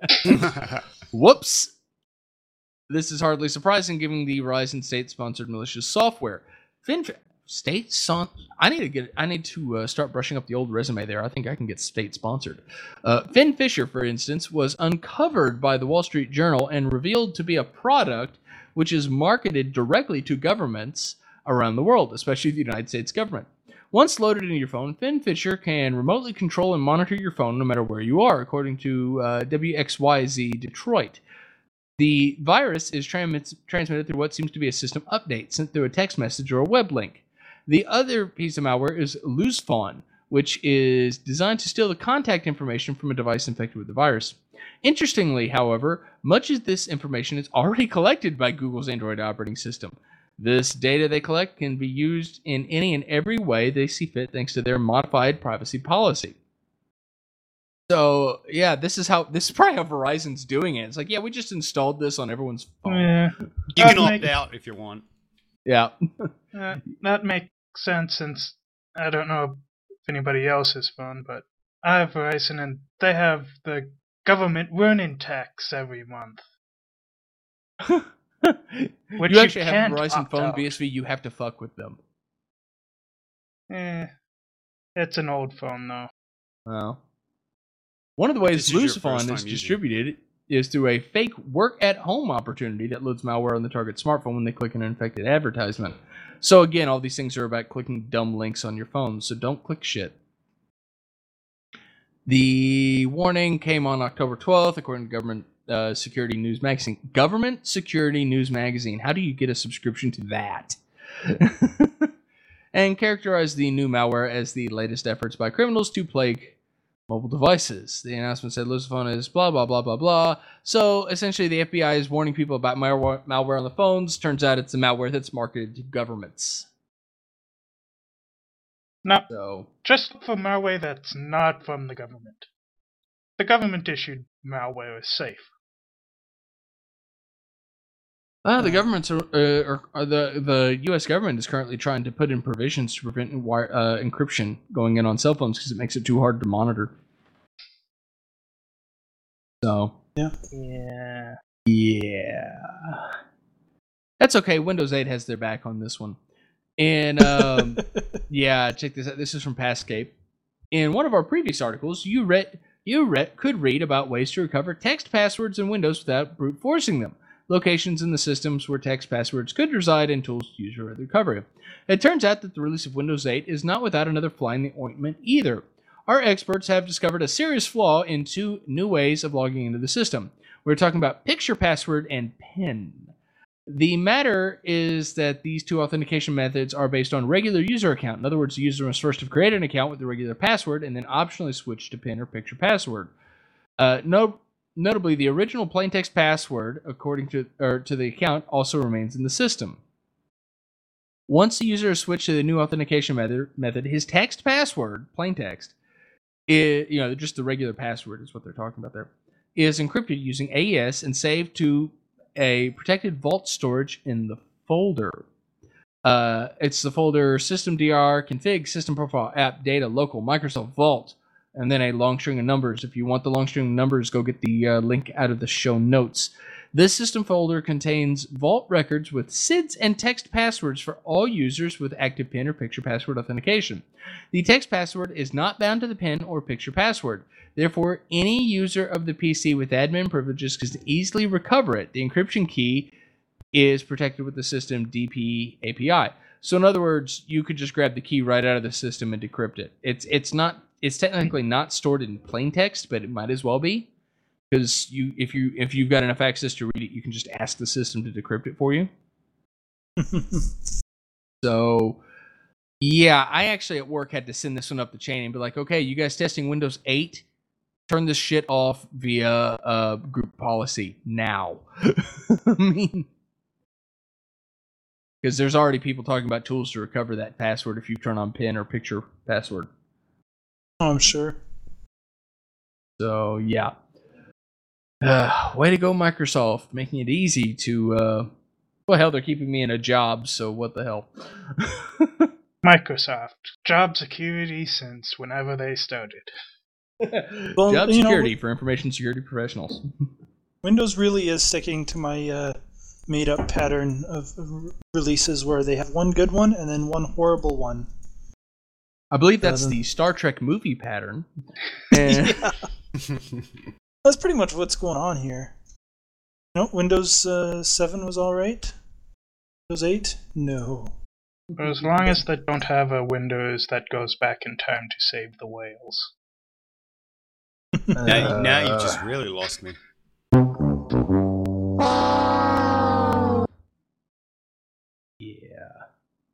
Whoops. This is hardly surprising given the rise in state-sponsored malicious software. Fin state son I need to get I need to uh, start brushing up the old resume there. I think I can get state-sponsored. Uh, Finn Fisher, for instance, was uncovered by the Wall Street Journal and revealed to be a product which is marketed directly to governments around the world, especially the United States government. Once loaded into your phone, Finn Fisher can remotely control and monitor your phone no matter where you are, according to uh, W X Y Z Detroit. The virus is transmits, transmitted through what seems to be a system update sent through a text message or a web link. The other piece of malware is Luzphone, which is designed to steal the contact information from a device infected with the virus. Interestingly, however, much of this information is already collected by Google's Android operating system. This data they collect can be used in any and every way they see fit thanks to their modified privacy policy. So, yeah, this is how this is probably how Verizon's doing it. It's like, yeah, we just installed this on everyone's phone. Yeah, You can I'd opt make- out if you want. Yeah. uh, that makes sense since I don't know if anybody else's phone, but I have Verizon and they have the government running tax every month. Which you you actually have a can't Verizon opt phone, out. B S V, you have to fuck with them. Eh, it's an old phone though. Well, one of the This ways is your first Luciphone time is using it. distributed is through a fake work-at-home opportunity that loads malware on the target smartphone when they click an infected advertisement. So again, all these things are about clicking dumb links on your phone, so don't click shit. The warning came on October twelfth, according to Government uh, Security News Magazine. Government Security News Magazine. How do you get a subscription to that? And characterized the new malware as the latest efforts by criminals to plague mobile devices. The announcement said Luciphone is blah, blah, blah, blah, blah. So essentially the F B I is warning people about malware, malware on the phones. Turns out it's a malware that's marketed to governments. Now, So, just look for malware that's not from the government. The government issued malware is safe. uh, the government's, uh, or, or the, the U S government is currently trying to put in provisions to prevent wire, uh, encryption going in on cell phones because it makes it too hard to monitor. So, Yeah. yeah. That's okay. Windows eight has their back on this one. And um, yeah, check this out. This is from Passcape. In one of our previous articles, you read you read, could read about ways to recover text passwords in Windows without brute forcing them. locations in the systems where text passwords could reside, and tools to use for recovery. It turns out that the release of Windows eight is not without another fly in the ointment either. Our experts have discovered a serious flaw in two new ways of logging into the system. We're talking about picture password and PIN. The matter is that these two authentication methods are based on regular user account. In other words, the user must first have created an account with the regular password and then optionally switch to PIN or picture password. Uh, no, notably, the original plaintext password, according to or to the account, also remains in the system. Once the user has switched to the new authentication method, method his text password, plaintext, is, you know, just the regular password is what they're talking about there, is encrypted using A E S and saved to a protected vault storage in the folder. Uh, it's the folder systemdr, config, system profile, app, data, local, Microsoft Vault, and then a long string of numbers. If you want the long string of numbers, go get the uh, link out of the show notes. This system folder contains vault records with S I Ds and text passwords for all users with active PIN or picture password authentication. The text password is not bound to the PIN or picture password. Therefore, any user of the P C with admin privileges can easily recover it. The encryption key is protected with the system D P A P I. So in other words, you could just grab the key right out of the system and decrypt it. It's it's not it's technically not stored in plain text, but it might as well be. Because you if you if you've got enough access to read it, you can just ask the system to decrypt it for you. So yeah, I actually at work had to send this one up the chain and be like, okay, you guys testing Windows eight? Turn this shit off via uh, group policy now. I mean, because there's already people talking about tools to recover that password if you turn on PIN or picture password. Oh, I'm sure. So yeah, uh, way to go, Microsoft, making it easy to. Uh, well, hell, they're keeping me in a job, so what the hell? Microsoft, job security since whenever they started. Well, Job you know, security for information security professionals. Windows really is sticking to my uh, made-up pattern of of releases where they have one good one and then one horrible one. I believe that's Uh, the Star Trek movie pattern. And Yeah. That's pretty much what's going on here. No, Windows uh, seven was all right. Windows eight, no. But as long as they don't have a Windows that goes back in time to save the whales. Now, now you've just really lost me. Yeah.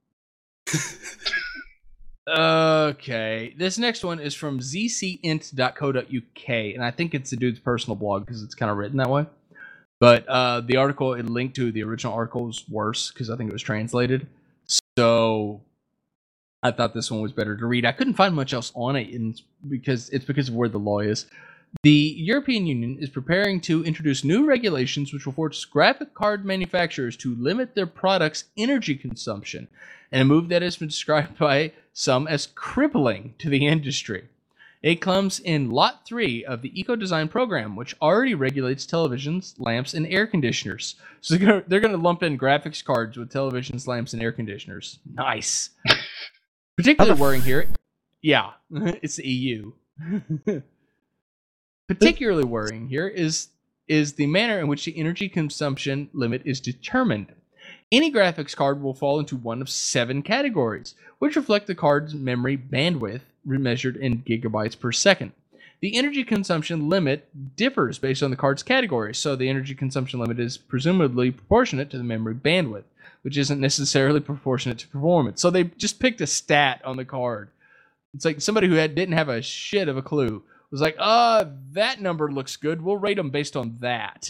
Okay. This next one is from z c int dot co dot u k, and I think it's the dude's personal blog because it's kind of written that way. But uh, the article it linked to, the original article, was worse because I think it was translated. So I thought this one was better to read. I couldn't find much else on it in, because it's because of where the law is. The European Union is preparing to introduce new regulations which will force graphic card manufacturers to limit their products' energy consumption, and a move that has been described by some as crippling to the industry. It comes in Lot three of the Eco Design Program, which already regulates televisions, lamps, and air conditioners. So they're gonna, they're gonna lump in graphics cards with televisions, lamps, and air conditioners. Nice. Particularly worrying here. Yeah, it's the E U. Particularly worrying here is is the manner in which the energy consumption limit is determined. Any graphics card will fall into one of seven categories, which reflect the card's memory bandwidth measured in gigabytes per second. The energy consumption limit differs based on the card's category, so the energy consumption limit is presumably proportionate to the memory bandwidth, which isn't necessarily proportionate to performance. So they just picked a stat on the card. It's like somebody who had, didn't have a shit of a clue was like, uh, that number looks good. We'll rate them based on that.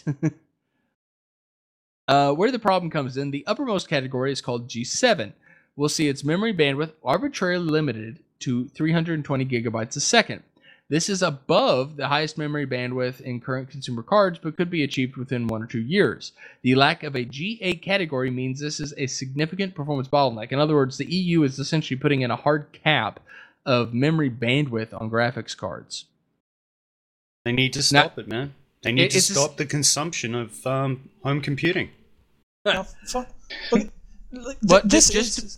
uh, where the problem comes in, the uppermost category is called G seven. We'll see its memory bandwidth arbitrarily limited to three hundred twenty gigabytes a second. This is above the highest memory bandwidth in current consumer cards, but could be achieved within one or two years. The lack of a G eight category means this is a significant performance bottleneck. In other words, the E U is essentially putting in a hard cap of memory bandwidth on graphics cards. They need to stop Now, it, man. They need it- to it's stop just- the consumption of um, home computing. Now, fu- okay, like, th- But this just- is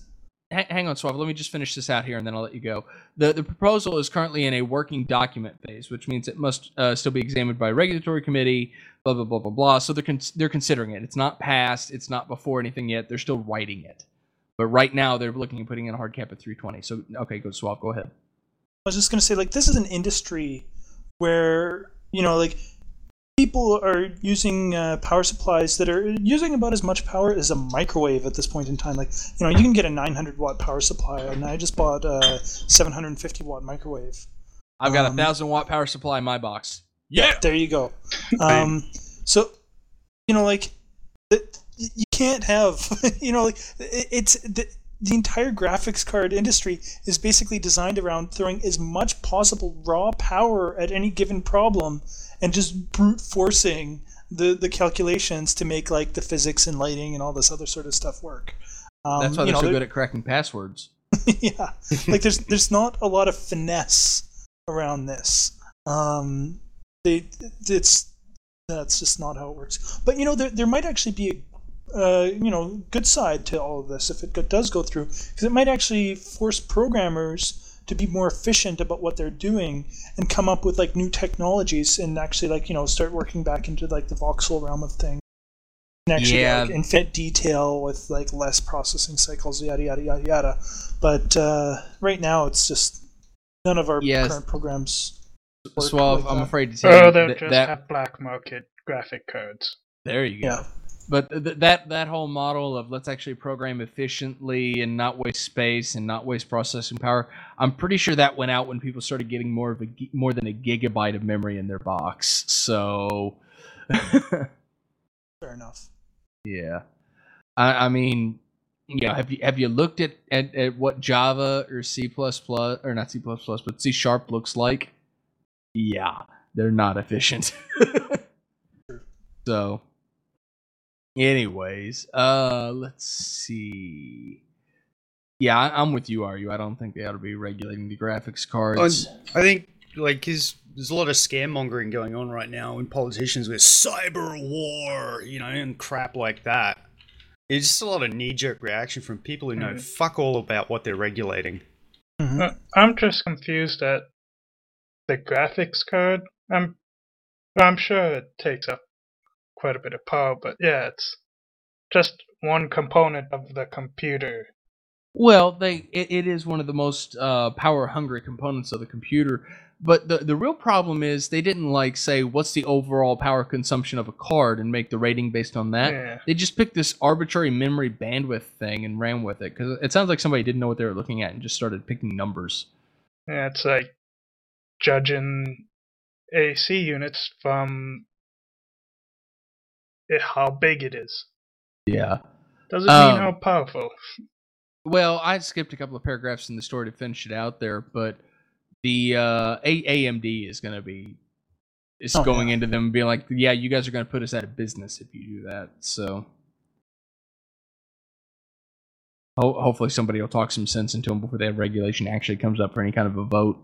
ha- hang on, Swab. Let me just finish this out here, and then I'll let you go. the The proposal is currently in a working document phase, which means it must uh, still be examined by a regulatory committee. Blah blah blah blah blah. So they're con- they're considering it. It's not passed. It's not before anything yet. They're still writing it. But right now, they're looking at putting in a hard cap at three twenty. So okay, go Swab. Go ahead. I was just going to say, like, this is an industry where, you know, like, people are using uh, power supplies that are using about as much power as a microwave at this point in time. Like, you know, you can get a nine hundred watt power supply, and I just bought a seven hundred fifty watt microwave. I've got a Um, thousand watt power supply in my box. Yeah, there you go. Um, so, you know, like, the, you can't have, you know, like, it, it's the, the entire graphics card industry is basically designed around throwing as much possible raw power at any given problem and just brute forcing the, the calculations to make, like, the physics and lighting and all this other sort of stuff work. Um, That's why you they're know, so good at cracking passwords. yeah, like there's there's not a lot of finesse around this. Um, they it's that's just not how it works. But you know, there there might actually be a uh, you know good side to all of this if it go- does go through, because it might actually force programmers to be more efficient about what they're doing and come up with like new technologies and actually like you know start working back into like the voxel realm of things. And actually Yeah. like infinite detail with like less processing cycles, yada yada yada yada. But uh, right now, it's just none of our Yes. current programs. work Suave, like I'm that. afraid to tell Or you they'll that, just that have black market graphic cards. there you go. Yeah. But th- that that whole model of let's actually program efficiently and not waste space and not waste processing power, I'm pretty sure that went out when people started getting more of a gi- more than a gigabyte of memory in their box. So, Fair enough. yeah, I, I mean, you know, have you have you looked at, at, at what Java or C plus plus or not C plus plus but C sharp looks like? Yeah, they're not efficient. So. Anyways, uh, let's see. Yeah, I, I'm with you, are you? I don't think they ought to be regulating the graphics cards. I think like cause there's a lot of scaremongering going on right now, and politicians with cyber war, you know, and crap like that. It's just a lot of knee-jerk reaction from people who know Mhm. fuck all about what they're regulating. Mhm. Uh, I'm just confused at the graphics card. I'm I'm sure it takes up quite a bit of power, but yeah, it's just one component of the computer. Well, they it, it is one of the most uh, power-hungry components of the computer. But the the real problem is they didn't like say what's the overall power consumption of a card and make the rating based on that. Yeah. They just picked this arbitrary memory bandwidth thing and ran with it because it sounds like somebody didn't know what they were looking at and just started picking numbers. Yeah, it's like judging A C units from it, how big it is. Yeah. Doesn't Um, mean how powerful. Well, I skipped a couple of paragraphs in the story to finish it out there, but the uh, A- AMD is going to be is Oh, going yeah. into them and being like, yeah, you guys are going to put us out of business if you do that. So ho- hopefully somebody will talk some sense into them before that regulation actually comes up for any kind of a vote.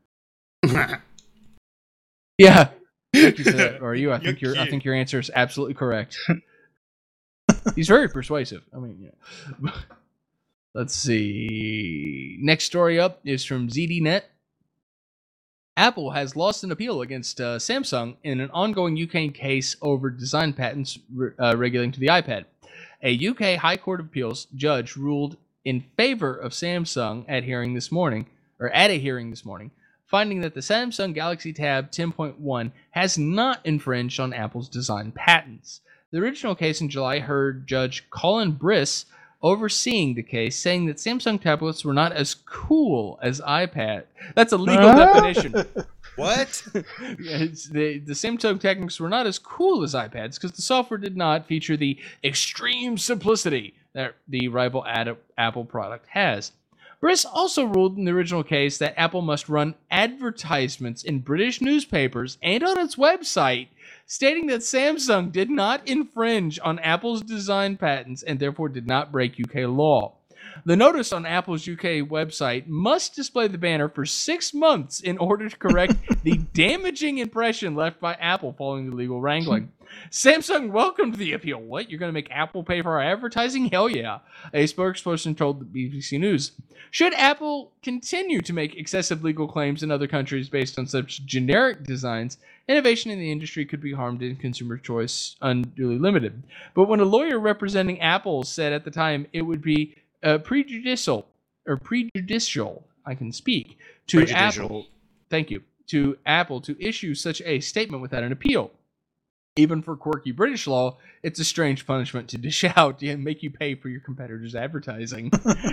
Yeah. Thank you for that. Or you? I think You're your I cute. think your answer is absolutely correct. He's very persuasive. I mean, yeah. Let's see. Next story up is from Z D Net. Apple has lost an appeal against uh, Samsung in an ongoing U K case over design patents re- uh, regulating to the iPad. A U K High Court of Appeals judge ruled in favor of Samsung at hearing this morning, or at a hearing this morning, finding that the Samsung Galaxy Tab ten point one has not infringed on Apple's design patents. The original case in July heard Judge Colin Briss overseeing the case, saying that Samsung tablets were not as cool as iPad. That's a legal definition. What? It's the, the Samsung tablets were not as cool as iPads because the software did not feature the extreme simplicity that the rival ad- Apple product has. Briss also ruled in the original case that Apple must run advertisements in British newspapers and on its website stating that Samsung did not infringe on Apple's design patents and therefore did not break U K law. The notice on Apple's U K website must display the banner for six months in order to correct the damaging impression left by Apple following the legal wrangling. Samsung welcomed the appeal. What? You're going to make Apple pay for our advertising? Hell yeah. A spokesperson told the B B C News. Should Apple continue to make excessive legal claims in other countries based on such generic designs, innovation in the industry could be harmed and consumer choice unduly limited. But when a lawyer representing Apple said at the time it would be uh, prejudicial, or prejudicial, I can speak, to Prejudicial. Apple, thank you, to Apple to issue such a statement without an appeal. Even for quirky British law, it's a strange punishment to dish out and make you pay for your competitors' advertising.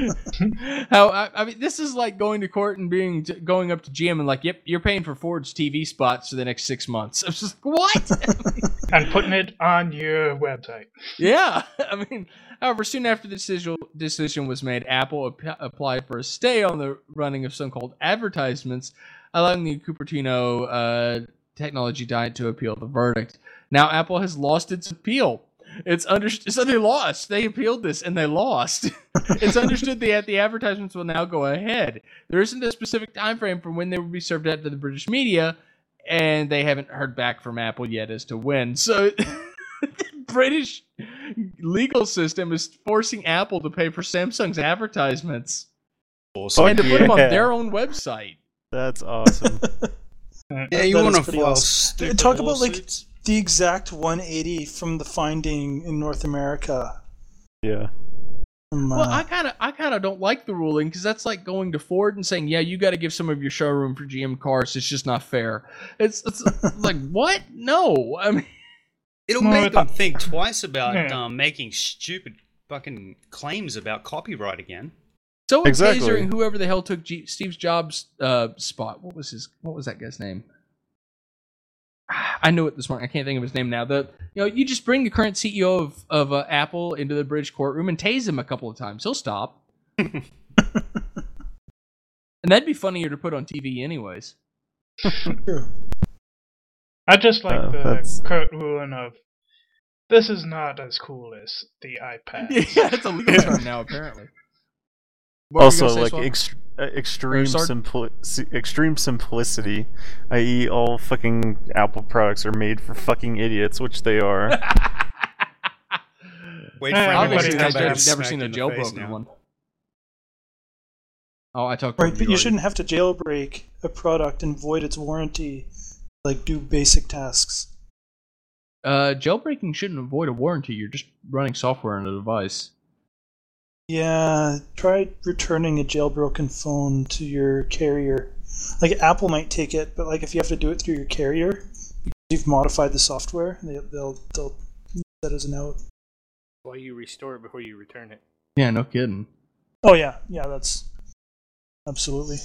How I, I mean, this is like going to court and being going up to G M and like, yep, you're paying for Ford's T V spots for the next six months. I was just what? And putting it on your website. Yeah, I mean, however, soon after the decision decision was made, Apple ap- applied for a stay on the running of some called advertisements, allowing the Cupertino uh, technology giant to appeal the verdict. Now Apple has lost its appeal. It's under so they lost. They appealed this and they lost. It's understood that the advertisements will now go ahead. There isn't a specific time frame for when they will be served out to the British media, and they haven't heard back from Apple yet as to when. So the British legal system is forcing Apple to pay for Samsung's advertisements Awesome. and to put them on yeah. their own website. That's awesome. Yeah, you That want is to pretty file awesome. stupid Talk about like lawsuits? the exact one eighty from the finding in North America. Yeah. From, uh, Well, I kind of, I kind of don't like the ruling because that's like going to Ford and saying, "Yeah, you got to give some of your showroom for G M cars. It's just not fair." It's, it's like what? No, I mean, It'll Well, make it- them think twice about Yeah. um, making stupid fucking claims about copyright again. so Exactly. tasering whoever the hell took G- Steve Jobs' uh, spot. What was his? What was that guy's name? I knew it this morning. I can't think of his name now. The you know, you just bring the current C E O of of uh, Apple into the British courtroom and tase him a couple of times. He'll stop. And that'd be funnier to put on T V, anyways. True. I just like Oh, the that's- Kurt ruling of this is not as cool as the iPad. Yeah, it's a legal term now, apparently. What were you Also, gonna say, like Swan? ext- uh, extreme Sard? simpli- si- extreme simplicity, that is, all fucking Apple products are made for fucking idiots, which they are. Wait Yeah, for everybody Obviously, everybody to has guys come back their- have and never smack seen a in the face jailbroken now. one. Oh, I talked Right, over but you already. shouldn't have to jailbreak a product and void its warranty, like do basic tasks. Uh, jailbreaking shouldn't avoid a warranty. You're just running software on a device. Yeah, try returning a jailbroken phone to your carrier. Like Apple might take it, but like if you have to do it through your carrier, because you've modified the software, they, they'll they'll use that as an out. Why you restore it before you return it? Yeah, no kidding. Oh yeah, yeah, that's absolutely.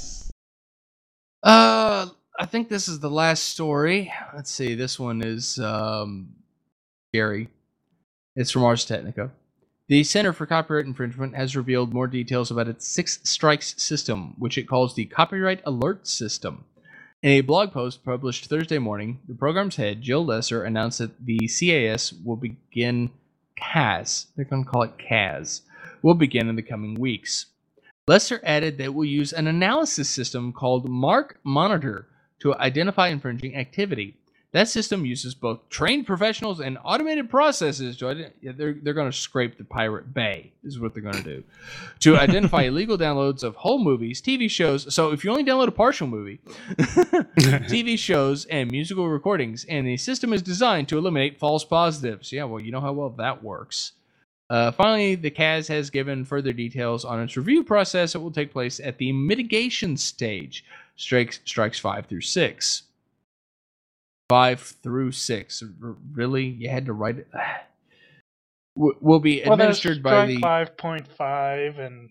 Uh, I think this is the last story. Let's see. This one is um, scary. It's from Ars Technica. The Center for Copyright Infringement has revealed more details about its Six Strikes system, which it calls the Copyright Alert System. In a blog post published Thursday morning, the program's head, Jill Lesser, announced that the C A S will begin C A S. They're going to call it C A S. Will begin in the coming weeks. Lesser added that it will use an analysis system called Mark Monitor to identify infringing activity. That system uses both trained professionals and automated processes to ident- yeah, they're they're going to scrape the Pirate Bay is what they're going to do to identify illegal downloads of whole movies, T V shows. So if you only download a partial movie, T V shows and musical recordings, and the system is designed to eliminate false positives. Yeah, well, you know how well that works. Uh, finally, the C A S has given further details on its review process that will take place at the mitigation stage, strikes strikes five through six. Five through six. R- Really? You had to write it? W- will be Well, there's administered by strike the five point five and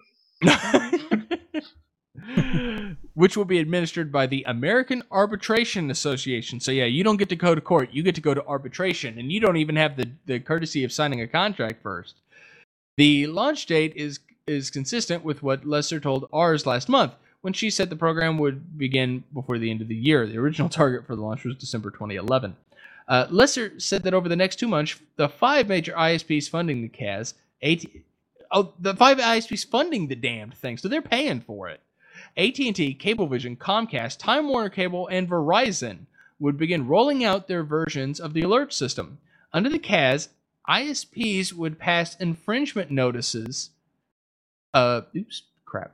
which will be administered by the American Arbitration Association. So yeah, you don't get to go to court. You get to go to arbitration, and you don't even have the, the courtesy of signing a contract first. The launch date is is consistent with what Lesser told ours last month, when she said the program would begin before the end of the year. The original target for the launch was December twenty eleven. Uh, Lesser said that over the next two months, the five major I S Ps funding the C A S, A T, oh, the five I S Ps funding the damned thing, so they're paying for it. A T and T, Cablevision, Comcast, Time Warner Cable, and Verizon would begin rolling out their versions of the alert system. Under the C A S, I S Ps would pass infringement notices. Uh, oops, crap.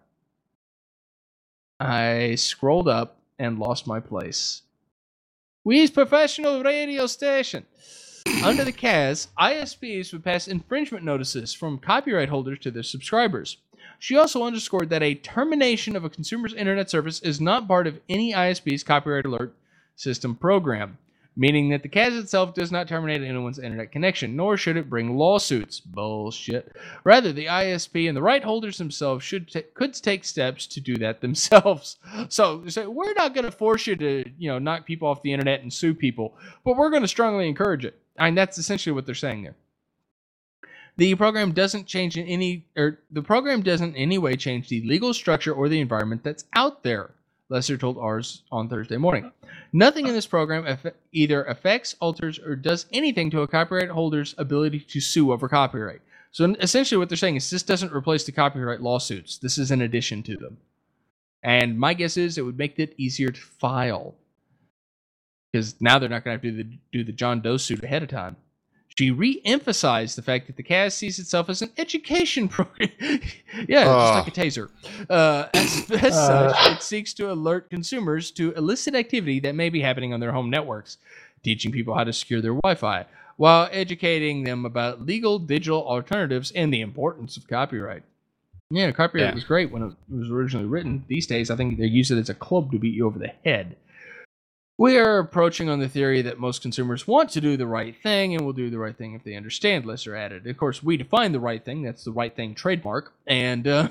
I scrolled up and lost my place. We's professional radio station. Under the C A S, I S Ps would pass infringement notices from copyright holders to their subscribers. She also underscored that a termination of a consumer's internet service is not part of any I S P's copyright alert system program, meaning that the C A S itself does not terminate anyone's internet connection, nor should it bring lawsuits. Bullshit. Rather, the I S P and the right holders themselves should ta- could take steps to do that themselves. So, so we're not going to force you to, you know, knock people off the internet and sue people, but we're going to strongly encourage it. I mean, that's essentially what they're saying there. The program doesn't change in any, or the program doesn't in any way change the legal structure or the environment that's out there, Lesser told ours on Thursday morning. Nothing in this program aff- either affects, alters, or does anything to a copyright holder's ability to sue over copyright. So essentially what they're saying is this doesn't replace the copyright lawsuits. This is in addition to them. And my guess is it would make it easier to file. Because now they're not going to have to do the, do the John Doe suit ahead of time. She re-emphasized the fact that the C A S sees itself as an education program. yeah, Uh. just like a taser. Uh, as as Uh. such, it seeks to alert consumers to illicit activity that may be happening on their home networks, teaching people how to secure their Wi-Fi, while educating them about legal digital alternatives and the importance of copyright. Yeah, copyright Yeah. was great when it was originally written. These days, I think they use it as a club to beat you over the head. We are approaching on the theory that most consumers want to do the right thing and will do the right thing if they understand, Lesser added. Of course, we define the right thing. That's the right thing trademark. And uh,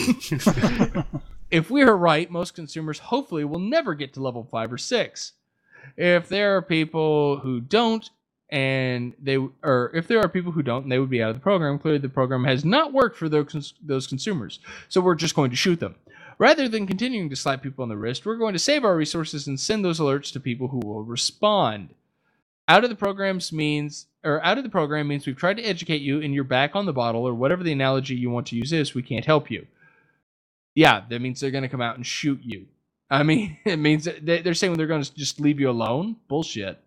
if we are right, most consumers hopefully will never get to level five or six. If there are people who don't, and they, or if there are people who don't, and they would be out of the program, clearly the program has not worked for those, those consumers. So we're just going to shoot them. Rather than continuing to slap people on the wrist, we're going to save our resources and send those alerts to people who will respond. Out of the programs means, or out of the program means we've tried to educate you and you're back on the bottle, or whatever the analogy you want to use is, we can't help you. Yeah, that means they're going to come out and shoot you. I mean, it means that they're saying they're going to just leave you alone. Bullshit.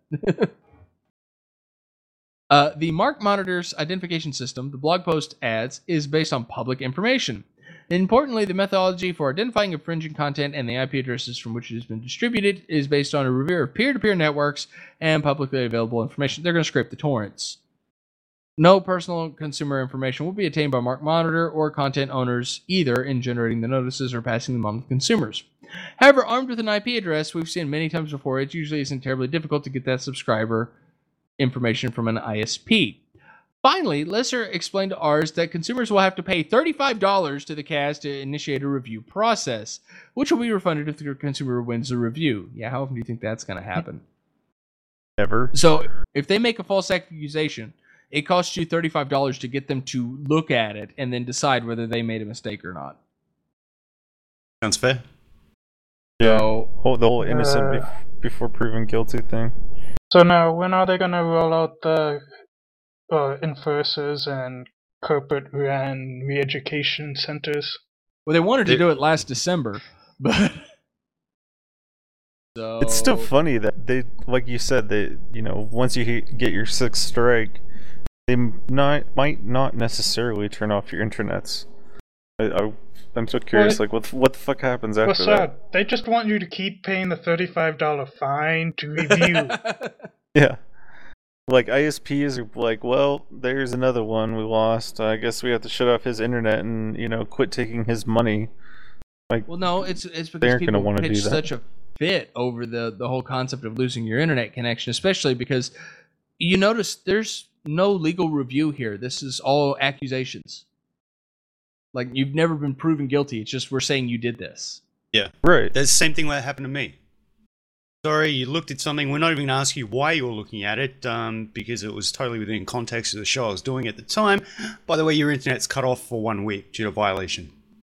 uh, the Mark Monitor's identification system, the blog post adds, is based on public information. Importantly, the methodology for identifying infringing content and the I P addresses from which it has been distributed is based on a review of peer-to-peer networks and publicly available information. They're going to scrape the torrents. No personal consumer information will be obtained by Mark Monitor or content owners either in generating the notices or passing them on to consumers. However, armed with an I P address, we've seen many times before, it usually isn't terribly difficult to get that subscriber information from an I S P. Finally, Lesser explained to ours that consumers will have to pay thirty-five dollars to the C A S to initiate a review process, which will be refunded if the consumer wins the review. Yeah, how often do you think that's going to happen? Never. So, if they make a false accusation, it costs you thirty-five dollars to get them to look at it and then decide whether they made a mistake or not. Sounds fair. Yeah. So, Whole, the whole innocent Uh. bef- before proven guilty thing. So now, when are they gonna roll out the uh, enforcers and corporate ran re-education centers? well, they wanted to They- do it last December, but so It's still funny that they, like you said, they, you know, once you he- get your sixth strike, they m- not might not necessarily turn off your internets. I, I, I'm so curious, What? like, what the- what the fuck happens after What's that? that? They just want you to keep paying the thirty-five dollar fine to review. Yeah. Like, I S Ps are like, well, there's another one we lost. I guess we have to shut off his internet and, you know, quit taking his money. Like, Well, no, it's it's They because aren't gonna people wanna do pitch that. such a fit over the the whole concept of losing your internet connection, especially because you notice there's no legal review here. This is all accusations. Like, you've never been proven guilty. It's just we're saying you did this. right. That's the same thing that happened to me. Sorry, you looked at something. We're not even going to ask you why you were looking at it, um, because it was totally within context of the show I was doing at the time. By the way, your internet's cut off for one week due to violation.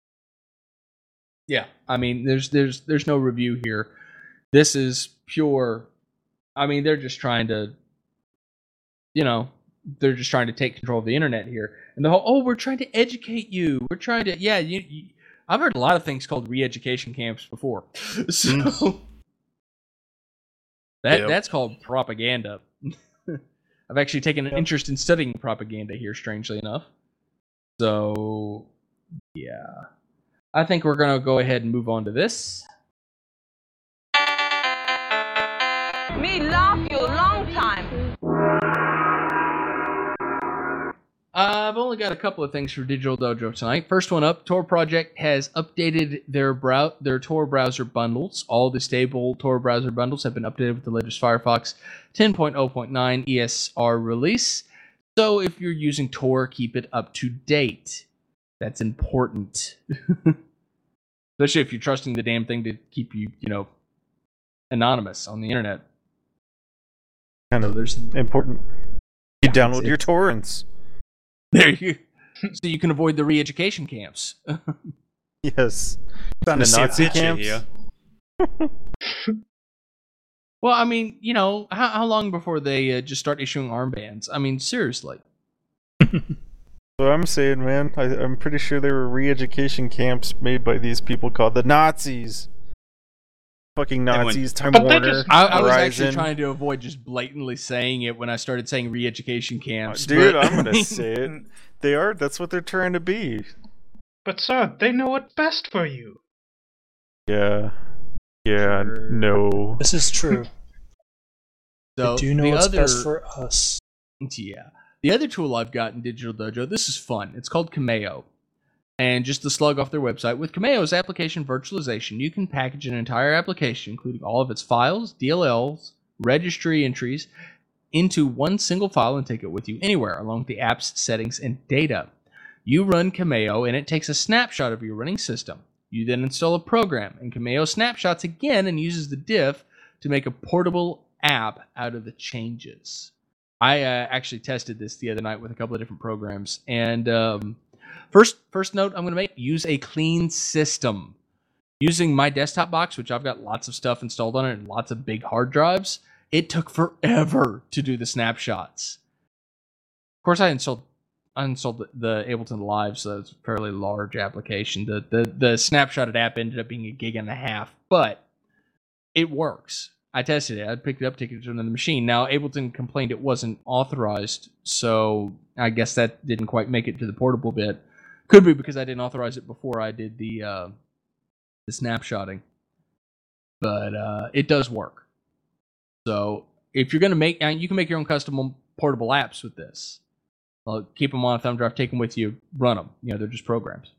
Yeah, I mean, there's there's there's no review here. This is pure. I mean, they're just trying to, you know, they're just trying to take control of the internet here. And the whole, oh, we're trying to educate you. We're trying to, yeah, you, you I've heard a lot of things called re-education camps before. So mm. that yep. that's called propaganda. I've actually taken an yep. interest in studying propaganda here, strangely enough. So, yeah. I think we're going to go ahead and move on to this. Me love you long time. I've only got a couple of things for Digital Dojo tonight. First one up, Tor Project has updated their brow- their Tor browser bundles. All the stable Tor browser bundles have been updated with the latest Firefox ten point oh point nine E S R release. So if you're using Tor, keep it up to date. That's important. Especially if you're trusting the damn thing to keep you, you know, anonymous on the internet. Kind of, there's important. You download your torrents. There you go. So you can avoid the re-education camps. Yes. Found the a Nazi camps. Here. Well, I mean, you know, how, how long before they uh, just start issuing armbands? I mean, seriously. What I'm saying, man, I, I'm pretty sure there were re-education camps made by these people called the Nazis. Fucking Nazis, Time Warner, just, I, I was actually trying to avoid just blatantly saying it when I started saying re-education camps. Uh, dude, but... I'm gonna say it. They are. That's what they're trying to be. But sir, they know what's best for you. Yeah. Yeah. Sure. No. This is true. So they do know what's other... best for us. Yeah. The other tool I've got in Digital Dojo, this is fun. It's called Cameo. And just to slug off their website, with Cameo's application virtualization, you can package an entire application, including all of its files, D L Ls, registry entries, into one single file and take it with you anywhere, along with the app's settings and data. You run Cameo, and it takes a snapshot of your running system. You then install a program, and Cameo snapshots again and uses the diff to make a portable app out of the changes. I uh, actually tested this the other night with a couple of different programs, and... Um, First, first note I'm going to make, use a clean system. Using my desktop box, which I've got lots of stuff installed on it and lots of big hard drives, it took forever to do the snapshots. Of course, I installed I installed the, the Ableton Live, so it's a fairly large application. The, the, the snapshotted app ended up being a gig and a half, but it works. I tested it. I picked it up, taken it to another machine. Now, Ableton complained it wasn't authorized, so I guess that didn't quite make it to the portable bit. Could be because I didn't authorize it before I did the uh, the snapshotting, but uh, it does work. So if you're gonna make, you can make your own custom portable apps with this. Well, keep them on a thumb drive, take them with you, run them. You know, they're just programs.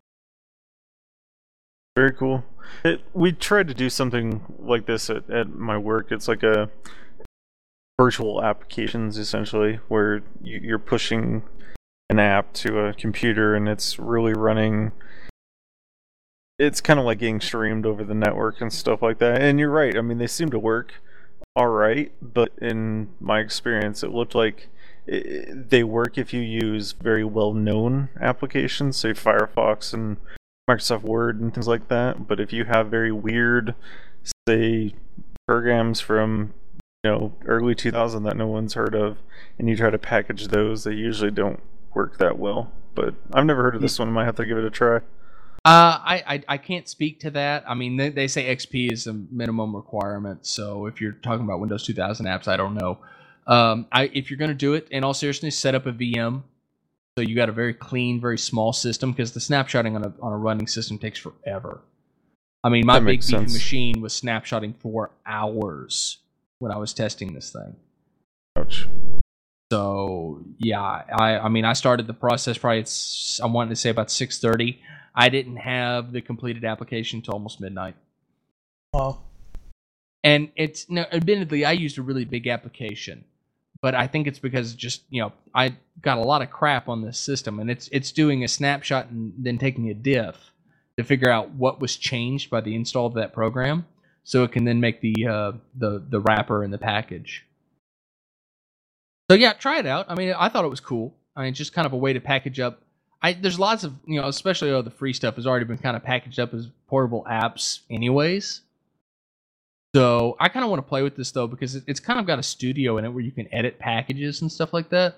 Very cool. It, we tried to do something like this at, at my work. It's like a virtual applications essentially, where you, you're pushing an app to a computer and it's really running. It's kind of like getting streamed over the network and stuff like that. And you're right. I mean, they seem to work all right, but in my experience, it looked like it, they work if you use very well-known applications, say Firefox and Microsoft Word and things like that. But if you have very weird, say, programs from, you know, early two thousand that no one's heard of, and you try to package those, they usually don't work that well. But I've never heard of this one. I might have to give it a try. Uh, I, I I can't speak to that. I mean, they, they say X P is a minimum requirement. So if you're talking about Windows two thousand apps, I don't know. Um, I if you're going to do it, in all seriousness, set up a V M. So you got a very clean, very small system, because the snapshotting on a on a running system takes forever. I mean, my big beefy machine was snapshotting for hours when I was testing this thing. Ouch. So yeah, I I mean, I started the process probably it's I'm wanting to say about six thirty. I didn't have the completed application until almost midnight. Wow. And it's now, admittedly, I used a really big application, but I think it's because just, you know, I got a lot of crap on this system, and it's it's doing a snapshot and then taking a diff to figure out what was changed by the install of that program, so it can then make the uh, the the wrapper and the package. So yeah, try it out. I mean, I thought it was cool. I mean, just kind of a way to package up. I, there's lots of, you know, especially all the free stuff has already been kind of packaged up as portable apps anyways. So I kind of want to play with this, though, because it, it's kind of got a studio in it where you can edit packages and stuff like that.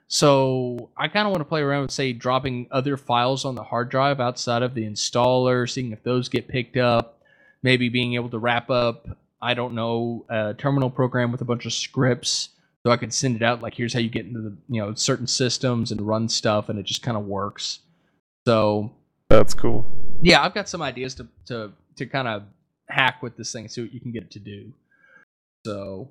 So I kind of want to play around with, say, dropping other files on the hard drive outside of the installer, seeing if those get picked up, maybe being able to wrap up, I don't know, a terminal program with a bunch of scripts so I could send it out, like, here's how you get into the, you know, certain systems and run stuff, and it just kind of works. So that's cool. Yeah, I've got some ideas to to, to kind of hack with this thing and see what you can get it to do. So,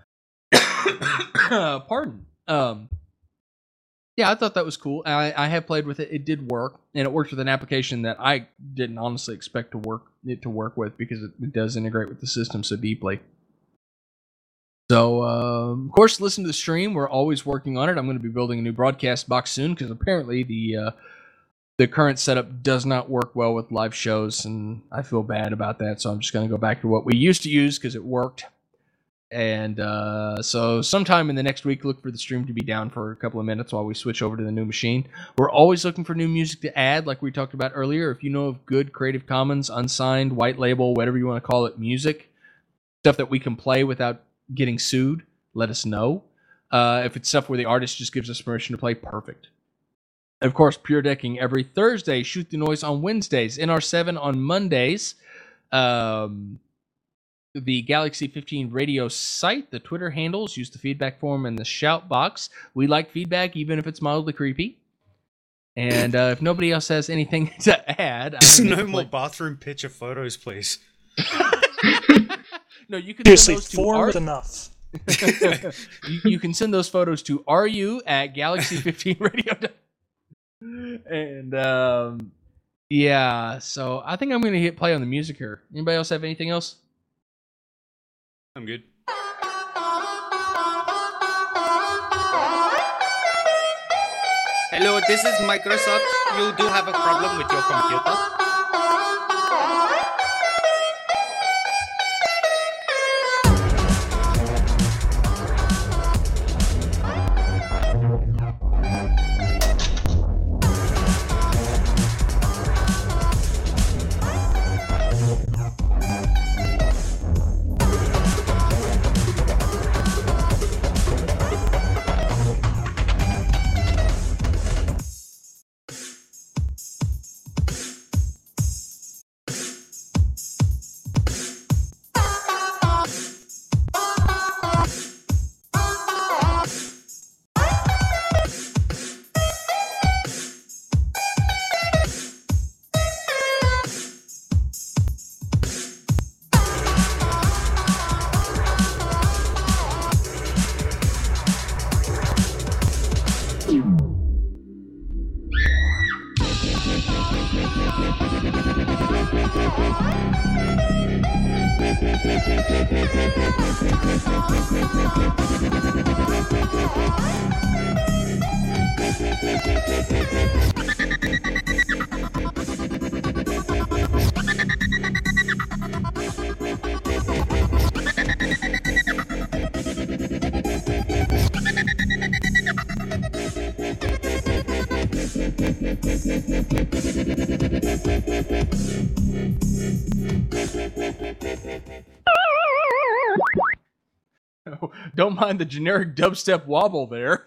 pardon. Um, yeah, I thought that was cool. I, I have played with it. It did work, and it worked with an application that I didn't honestly expect to work it to work with because it, it does integrate with the system so deeply. So, um, of course, listen to the stream. We're always working on it. I'm going to be building a new broadcast box soon because apparently the uh, the current setup does not work well with live shows, and I feel bad about that. So I'm just going to go back to what we used to use because it worked. And uh, so sometime in the next week, look for the stream to be down for a couple of minutes while we switch over to the new machine. We're always looking for new music to add, like we talked about earlier. If you know of good Creative Commons, unsigned, white label, whatever you want to call it, music, stuff that we can play without getting sued, let us know. Uh, if it's stuff where the artist just gives us permission to play, perfect. Of course, Pure Decking every Thursday, Shoot the Noise on Wednesdays, N R seven on Mondays. Um... The Galaxy fifteen radio site, the Twitter handles, use the feedback form and the shout box. We like feedback, even if it's mildly creepy. And uh, if nobody else has anything to add, Just no more play- bathroom picture photos, please. No, you can Seriously, send those to four R- is enough. you, you can send those photos to ru at galaxy fifteen radio. And um, yeah, so I think I'm going to hit play on the music here. Anybody else have anything else? I'm good. Hello, this is Microsoft. You do have a problem with your computer? Don't mind the generic dubstep wobble there.